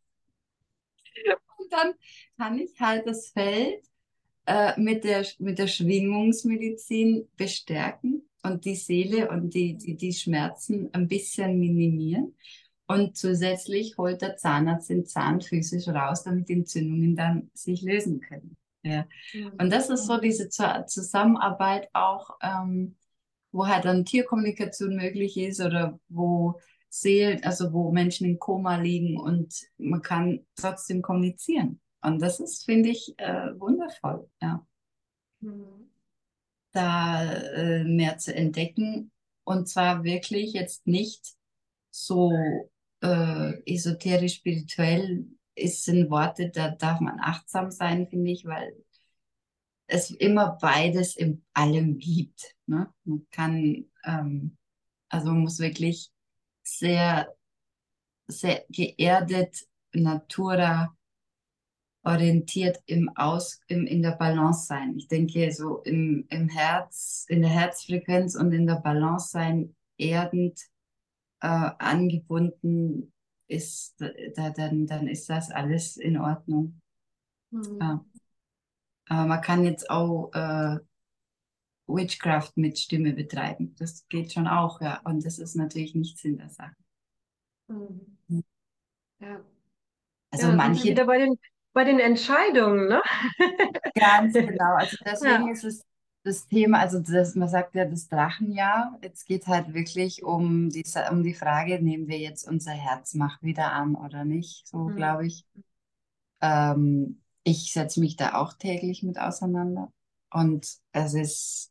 Und dann kann ich halt das Feld äh, mit der, mit der Schwingungsmedizin bestärken und die Seele Mhm. und die, die, die Schmerzen ein bisschen minimieren. Und zusätzlich holt der Zahnarzt den Zahn physisch raus, damit die Entzündungen dann sich lösen können. Ja. Und Mhm. das ist so diese Zu- Zusammenarbeit auch, ähm, wo halt dann Tierkommunikation möglich ist oder wo Seelen, also wo Menschen im Koma liegen und man kann trotzdem kommunizieren. Und das ist, finde ich, äh, wundervoll, ja, Mhm. da äh, mehr zu entdecken. Und zwar wirklich jetzt nicht so äh, esoterisch spirituell ist sind Worte, da darf man achtsam sein, finde ich, weil es immer beides in allem gibt. Ne? Man kann, ähm, also man muss wirklich sehr, sehr geerdet, natura orientiert im Aus, im, in der Balance sein. Ich denke, so im, im Herz, in der Herzfrequenz und in der Balance sein, erdend, äh, angebunden. ist, da, dann, dann ist das alles in Ordnung. Mhm. Ja. Aber man kann jetzt auch äh, Witchcraft mit Stimme betreiben. Das geht schon auch, ja. Und das ist natürlich nicht Sinn der Sache. Mhm. Ja. Ja, Also da sind wir manche, wieder bei den, bei den Entscheidungen, ne? ganz genau. Also deswegen Ja. ist es das Thema, also das, man sagt ja das Drachenjahr. Jetzt geht halt wirklich um die, um die Frage, nehmen wir jetzt unser Herzmacht wieder an oder nicht? So Mhm. glaube ich. Ähm, ich setze mich da auch täglich mit auseinander. Und es ist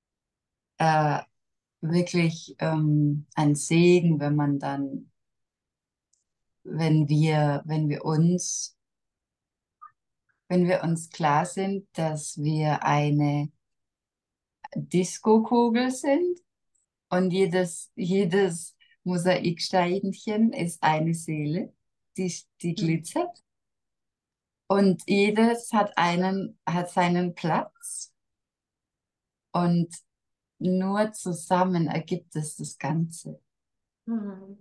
äh, wirklich ähm, ein Segen, wenn man dann, wenn wir, wenn wir uns, wenn wir uns klar sind, dass wir eine Diskokugel sind und jedes, jedes Mosaiksteinchen ist eine Seele, die, die Mhm. glitzert und jedes hat einen, hat seinen Platz und nur zusammen ergibt es das Ganze. Mhm.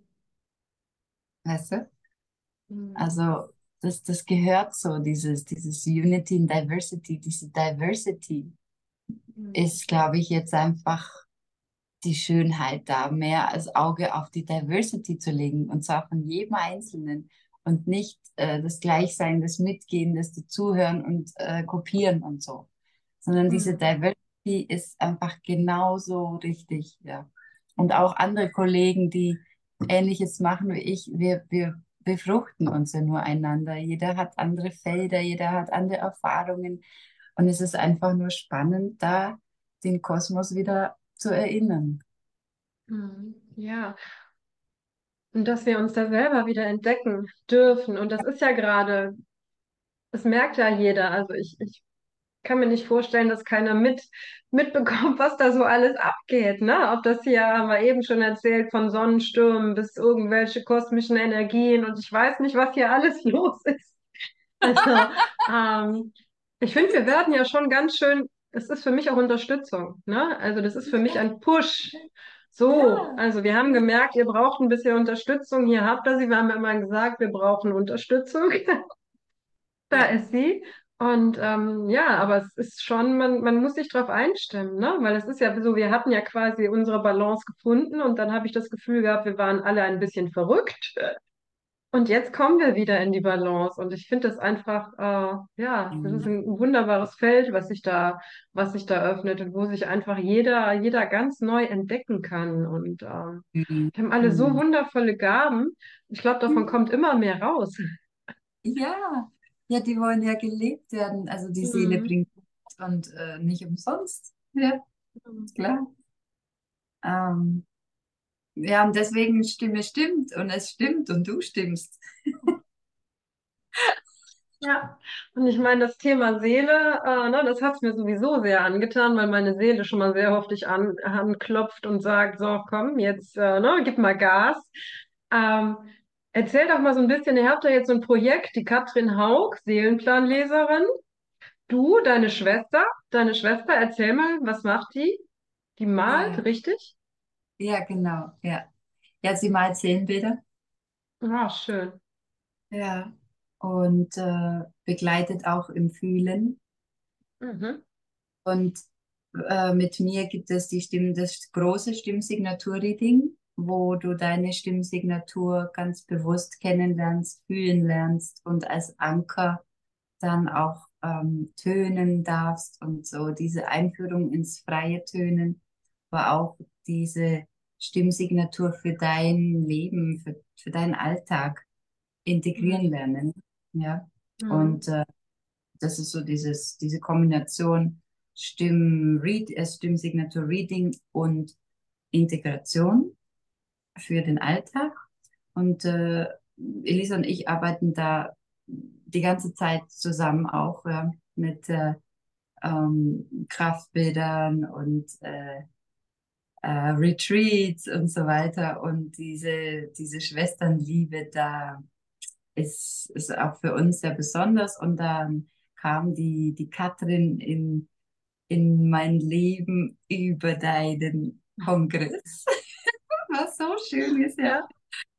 Weißt du? Mhm. Also das, das gehört so, dieses, dieses Unity in Diversity, diese Diversity Mhm. ist, glaube ich, jetzt einfach die Schönheit da, mehr als Auge auf die Diversity zu legen und zwar von jedem Einzelnen und nicht äh, das Gleichsein, das Mitgehen, das Dazuhören und äh, Kopieren und so, sondern diese Mhm. Diversity ist einfach genauso richtig, ja. Und auch andere Kollegen, die Ähnliches machen wie ich, wir, wir befruchten uns ja nur einander. Jeder hat andere Felder, jeder hat andere Erfahrungen und es ist einfach nur spannend, da den Kosmos wieder zu erinnern. Mhm. Ja, und dass wir uns da selber wieder entdecken dürfen. Und das ist ja gerade, das merkt ja jeder. Also ich, ich kann mir nicht vorstellen, dass keiner mit, mitbekommt, was da so alles abgeht, ne? Ob das hier, haben wir eben schon erzählt, von Sonnenstürmen bis irgendwelche kosmischen Energien und ich weiß nicht, was hier alles los ist. Also, ähm, ich finde, wir werden ja schon ganz schön, es ist für mich auch Unterstützung, ne? Also, das ist für mich ein Push. So, Ja, also wir haben gemerkt, ihr braucht ein bisschen Unterstützung. Hier habt ihr sie. Wir haben ja immer gesagt, wir brauchen Unterstützung. Da ja. ist sie. Und ähm, ja, aber es ist schon, man, man muss sich darauf einstimmen, ne? Weil es ist ja so, wir hatten ja quasi unsere Balance gefunden und dann habe ich das Gefühl gehabt, wir waren alle ein bisschen verrückt. Und jetzt kommen wir wieder in die Balance. Und ich finde das einfach, äh, ja, das ist Mhm. ein wunderbares Feld, was sich da, was sich da öffnet und wo sich einfach jeder, jeder ganz neu entdecken kann. Und ähm, Mhm. wir haben alle so Mhm. wundervolle Gaben. Ich glaube, davon kommt immer mehr raus. Ja, ja, die wollen ja gelebt werden. Also die Seele Mhm. bringt und äh, nicht umsonst. Ja, ist klar. Ähm, ja, und deswegen Stimme stimmt und es stimmt und du stimmst. Ja, und ich meine, das Thema Seele, äh, ne, das hat es mir sowieso sehr angetan, weil meine Seele schon mal sehr heftig an, anklopft und sagt, so, komm, jetzt, äh, ne, gib mal Gas. Ähm, Erzähl doch mal so ein bisschen, ihr habt ja jetzt so ein Projekt, die Katrin Haug, Seelenplanleserin. Du, deine Schwester, deine Schwester, erzähl mal, was macht die? Die malt, Ja, richtig? ja, genau. Ja, ja, sie malt Seelenbilder. Ah, schön. Ja. Und äh, begleitet auch im Fühlen. Mhm. Und äh, mit mir gibt es die Stimme, das große Stimmsignatur-Reading, wo du deine Stimmsignatur ganz bewusst kennenlernst, fühlen lernst und als Anker dann auch ähm, tönen darfst und so diese Einführung ins freie Tönen, aber auch diese Stimmsignatur für dein Leben, für, für deinen Alltag integrieren Mhm. lernen. Ja. Und Mhm. äh, das ist so dieses, diese Kombination Stimm Read, äh, Stimmsignatur Reading und Integration für den Alltag. Und äh, Elisa und ich arbeiten da die ganze Zeit zusammen auch ja, mit äh, ähm, Kraftbildern und äh, äh, Retreats und so weiter. Und diese, diese Schwesternliebe da ist, ist auch für uns sehr besonders. Und dann kam die, die Katrin in, in mein Leben über deinen Kongress, was so schön ist, ja. Ja.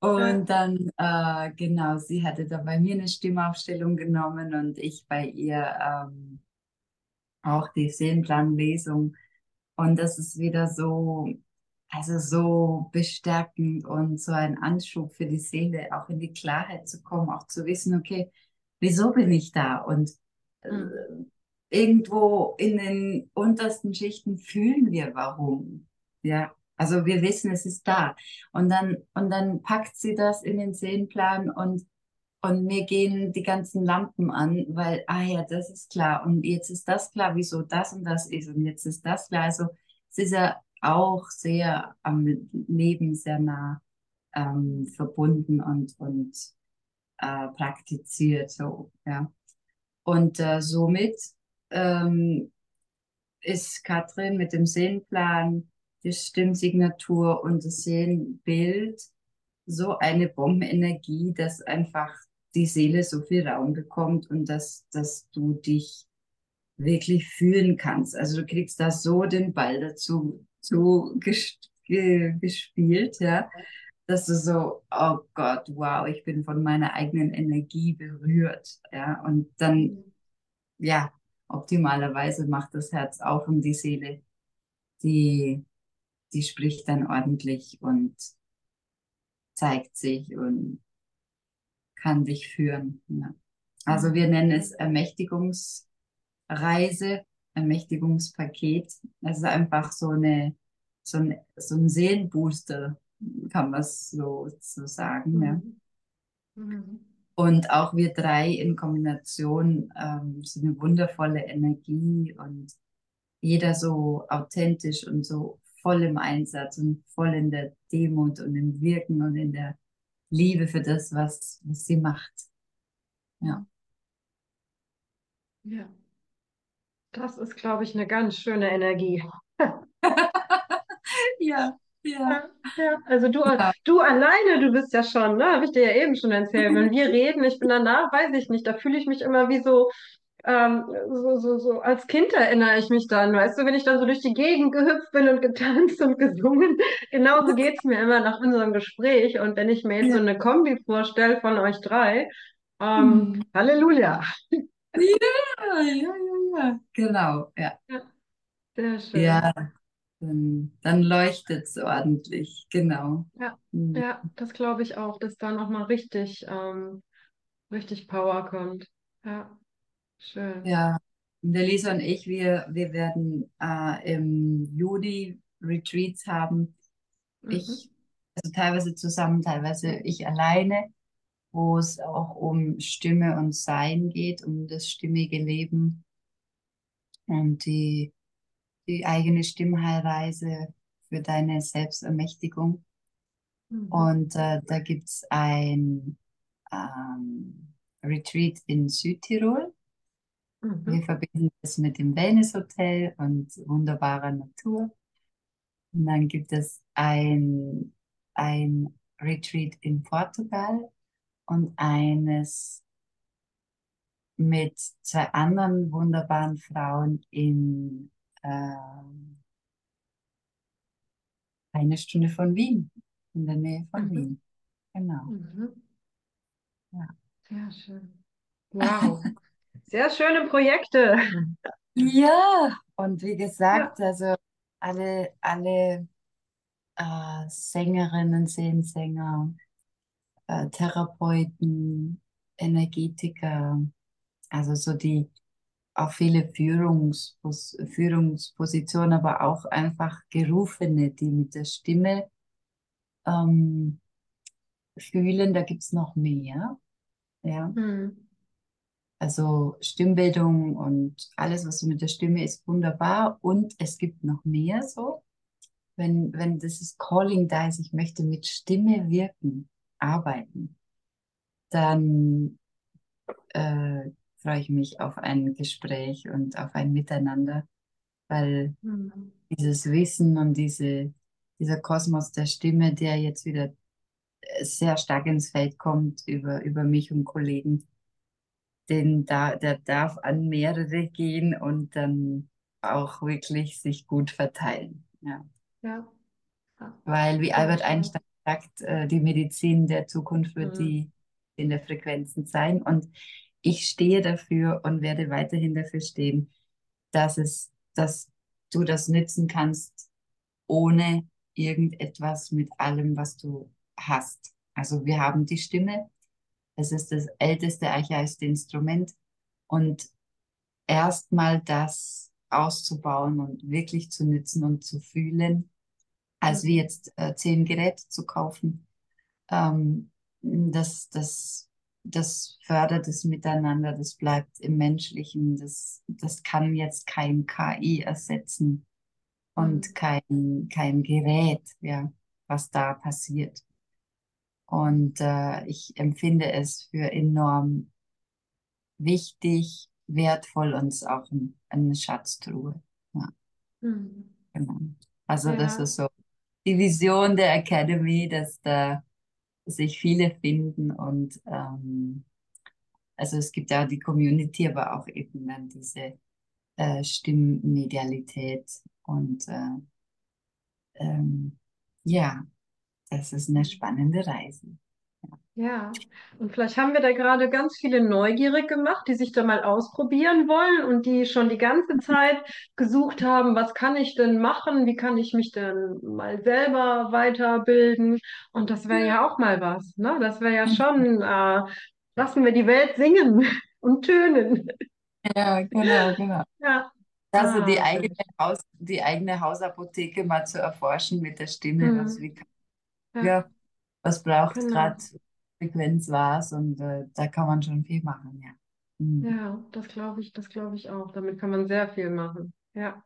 Und Ja. dann, äh, genau, sie hatte da bei mir eine Stimmaufstellung genommen und ich bei ihr ähm, auch die Seelenplanlesung. Und das ist wieder so, also so bestärkend und so ein Anschub für die Seele, auch in die Klarheit zu kommen, auch zu wissen, okay, wieso bin ich da? Und äh, Hm. irgendwo in den untersten Schichten fühlen wir, warum. Ja, also wir wissen, es ist da. Und dann, und dann packt sie das in den Seelenplan und und mir gehen die ganzen Lampen an, weil, ah ja, das ist klar. Und jetzt ist das klar, wieso das und das ist. Und jetzt ist das klar. Also es ist ja auch sehr am Leben sehr nah ähm, verbunden und, und äh, praktiziert. So, ja. Und äh, somit ähm, ist Katrin mit dem Seelenplan, die Stimmsignatur und das Seelenbild so eine Bombenenergie, dass einfach die Seele so viel Raum bekommt und dass, dass du dich wirklich fühlen kannst. Also du kriegst da so den Ball dazu zu ges ge gespielt, ja, dass du so, oh Gott, wow, ich bin von meiner eigenen Energie berührt, ja, und dann, ja, optimalerweise macht das Herz auf und die Seele, die, die spricht dann ordentlich und zeigt sich und kann dich führen. Ja. Also wir Hm. nennen es Ermächtigungsreise, Ermächtigungspaket. Das ist einfach so eine, so ein, so ein Seelenbooster, kann man es so, so sagen. Ja. Hm. Hm. Und auch wir drei in Kombination ähm, so eine wundervolle Energie und jeder so authentisch und so voll im Einsatz und voll in der Demut und im Wirken und in der Liebe für das, was, was sie macht. Ja. Ja, das ist, glaube ich, eine ganz schöne Energie. Ja, ja, Ja, ja, also du, ja. du alleine, du bist ja schon, ne, habe ich dir ja eben schon erzählt. Wenn wir reden, ich bin danach, weiß ich nicht, da fühle ich mich immer wie so, ähm, so, so, so, als Kind erinnere ich mich dann, weißt du, wenn ich dann so durch die Gegend gehüpft bin und getanzt und gesungen, genauso geht's mir immer nach unserem Gespräch. Und wenn ich mir jetzt so Ja, eine Kombi vorstelle von euch drei, ähm, hm. Halleluja. Ja, ja, ja, ja. Genau, ja. Ja, sehr schön. Ja, dann, dann leuchtet es ordentlich, genau. Ja, Hm. ja, das glaube ich auch, dass da nochmal richtig, ähm, richtig Power kommt. Ja, schön. Ja, und der Lisa und ich, wir, wir werden äh, im Juli Retreats haben. Mhm. Ich, also teilweise zusammen, teilweise ich alleine, wo es auch um Stimme und Sein geht, um das stimmige Leben und die die eigene Stimmheilreise für deine Selbstermächtigung. Mhm. Und äh, da gibt es ein ähm, Retreat in Südtirol. Wir Mhm. verbinden das mit dem Wellness Hotel und wunderbarer Natur. Und dann gibt es ein, ein Retreat in Portugal und eines mit zwei anderen wunderbaren Frauen in ähm, eine Stunde von Wien, in der Nähe von Mhm. Wien. Genau. Mhm. Ja. Sehr schön. Wow. Sehr schöne Projekte. Ja, und wie Ja. gesagt, also alle, alle äh, Sängerinnen, Sehensänger, äh, Therapeuten, Energetiker, also so die auch viele Führungspos Führungspositionen, aber auch einfach Gerufene, die mit der Stimme ähm, fühlen, da gibt's noch mehr. Ja. Hm. Also Stimmbildung und alles, was so mit der Stimme ist, wunderbar. Und es gibt noch mehr so, wenn, wenn dieses Calling da ist, ich möchte mit Stimme wirken, arbeiten, dann äh, freue ich mich auf ein Gespräch und auf ein Miteinander, weil Hm. dieses Wissen und diese, dieser Kosmos der Stimme, der jetzt wieder äh, sehr stark ins Feld kommt über, über mich und Kollegen, den da, der darf an mehrere gehen und dann auch wirklich sich gut verteilen. Ja. Ja. Ja. Weil, wie Sehr Albert Einstein schön. sagt, äh, die Medizin der Zukunft wird Mhm. die in der Frequenzen sein. Und ich stehe dafür und werde weiterhin dafür stehen, dass es, dass du das nützen kannst, ohne irgendetwas mit allem, was du hast. Also wir haben die Stimme. Es ist das älteste archaische Instrument. Und erstmal das auszubauen und wirklich zu nützen und zu fühlen, als wie Mhm. jetzt äh, zehn Geräte zu kaufen. Ähm, das, das, das fördert das Miteinander, das bleibt im Menschlichen, das, das kann jetzt kein K I ersetzen und Mhm. kein, kein Gerät, ja, was da passiert. Und äh, ich empfinde es für enorm wichtig, wertvoll und ist auch ein, eine Schatztruhe. Ja, Mhm. genau. Also das Ja, ist so die Vision der Academy, dass da sich viele finden und ähm, also es gibt ja die Community, aber auch eben dann diese äh, Stimmmedialität und äh, ähm, ja, das ist eine spannende Reise. ja. Und vielleicht haben wir da gerade ganz viele neugierig gemacht, die sich da mal ausprobieren wollen und die schon die ganze Zeit gesucht haben, was kann ich denn machen? Wie kann ich mich denn mal selber weiterbilden? Und das wäre ja auch mal was, ne? Das wäre ja schon, äh, lassen wir die Welt singen und tönen. Ja, genau, genau. Ja. Also die Ah, eigene schön. Haus, die eigene Hausapotheke mal zu erforschen mit der Stimme, was, Hm. wie, kann- Ja, ja, was braucht gerade genau. Frequenz was und äh, da kann man schon viel machen, ja. Mhm. Ja, das glaube ich, das glaube ich auch. Damit kann man sehr viel machen. Ja.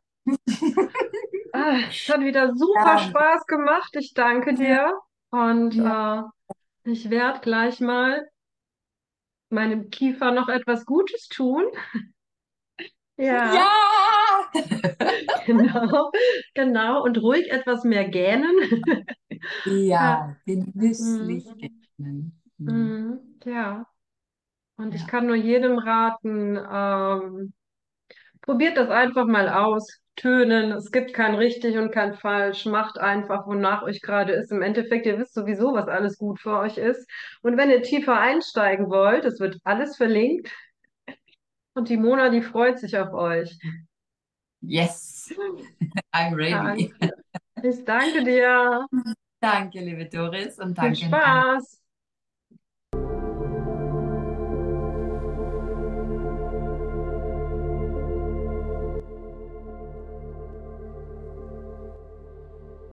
Ah, es hat wieder super Ja, Spaß gemacht. Ich danke ja, dir. Und ja. äh, ich werde gleich mal meinem Kiefer noch etwas Gutes tun. Ja! Ja, genau, genau. Und ruhig etwas mehr gähnen. Ja. Ja, genüsslich Mhm. gönnen. Mhm. Mhm. Ja. Und ich Ja. kann nur jedem raten, ähm, probiert das einfach mal aus. Tönen. Es gibt kein richtig und kein falsch. Macht einfach, wonach euch gerade ist. Im Endeffekt, ihr wisst sowieso, was alles gut für euch ist. Und wenn ihr tiefer einsteigen wollt, es wird alles verlinkt. Und die Mona, die freut sich auf euch. Yes, I'm ready. Danke. Ich danke dir. Danke, liebe Doris, und Viel danke an alle. Spaß.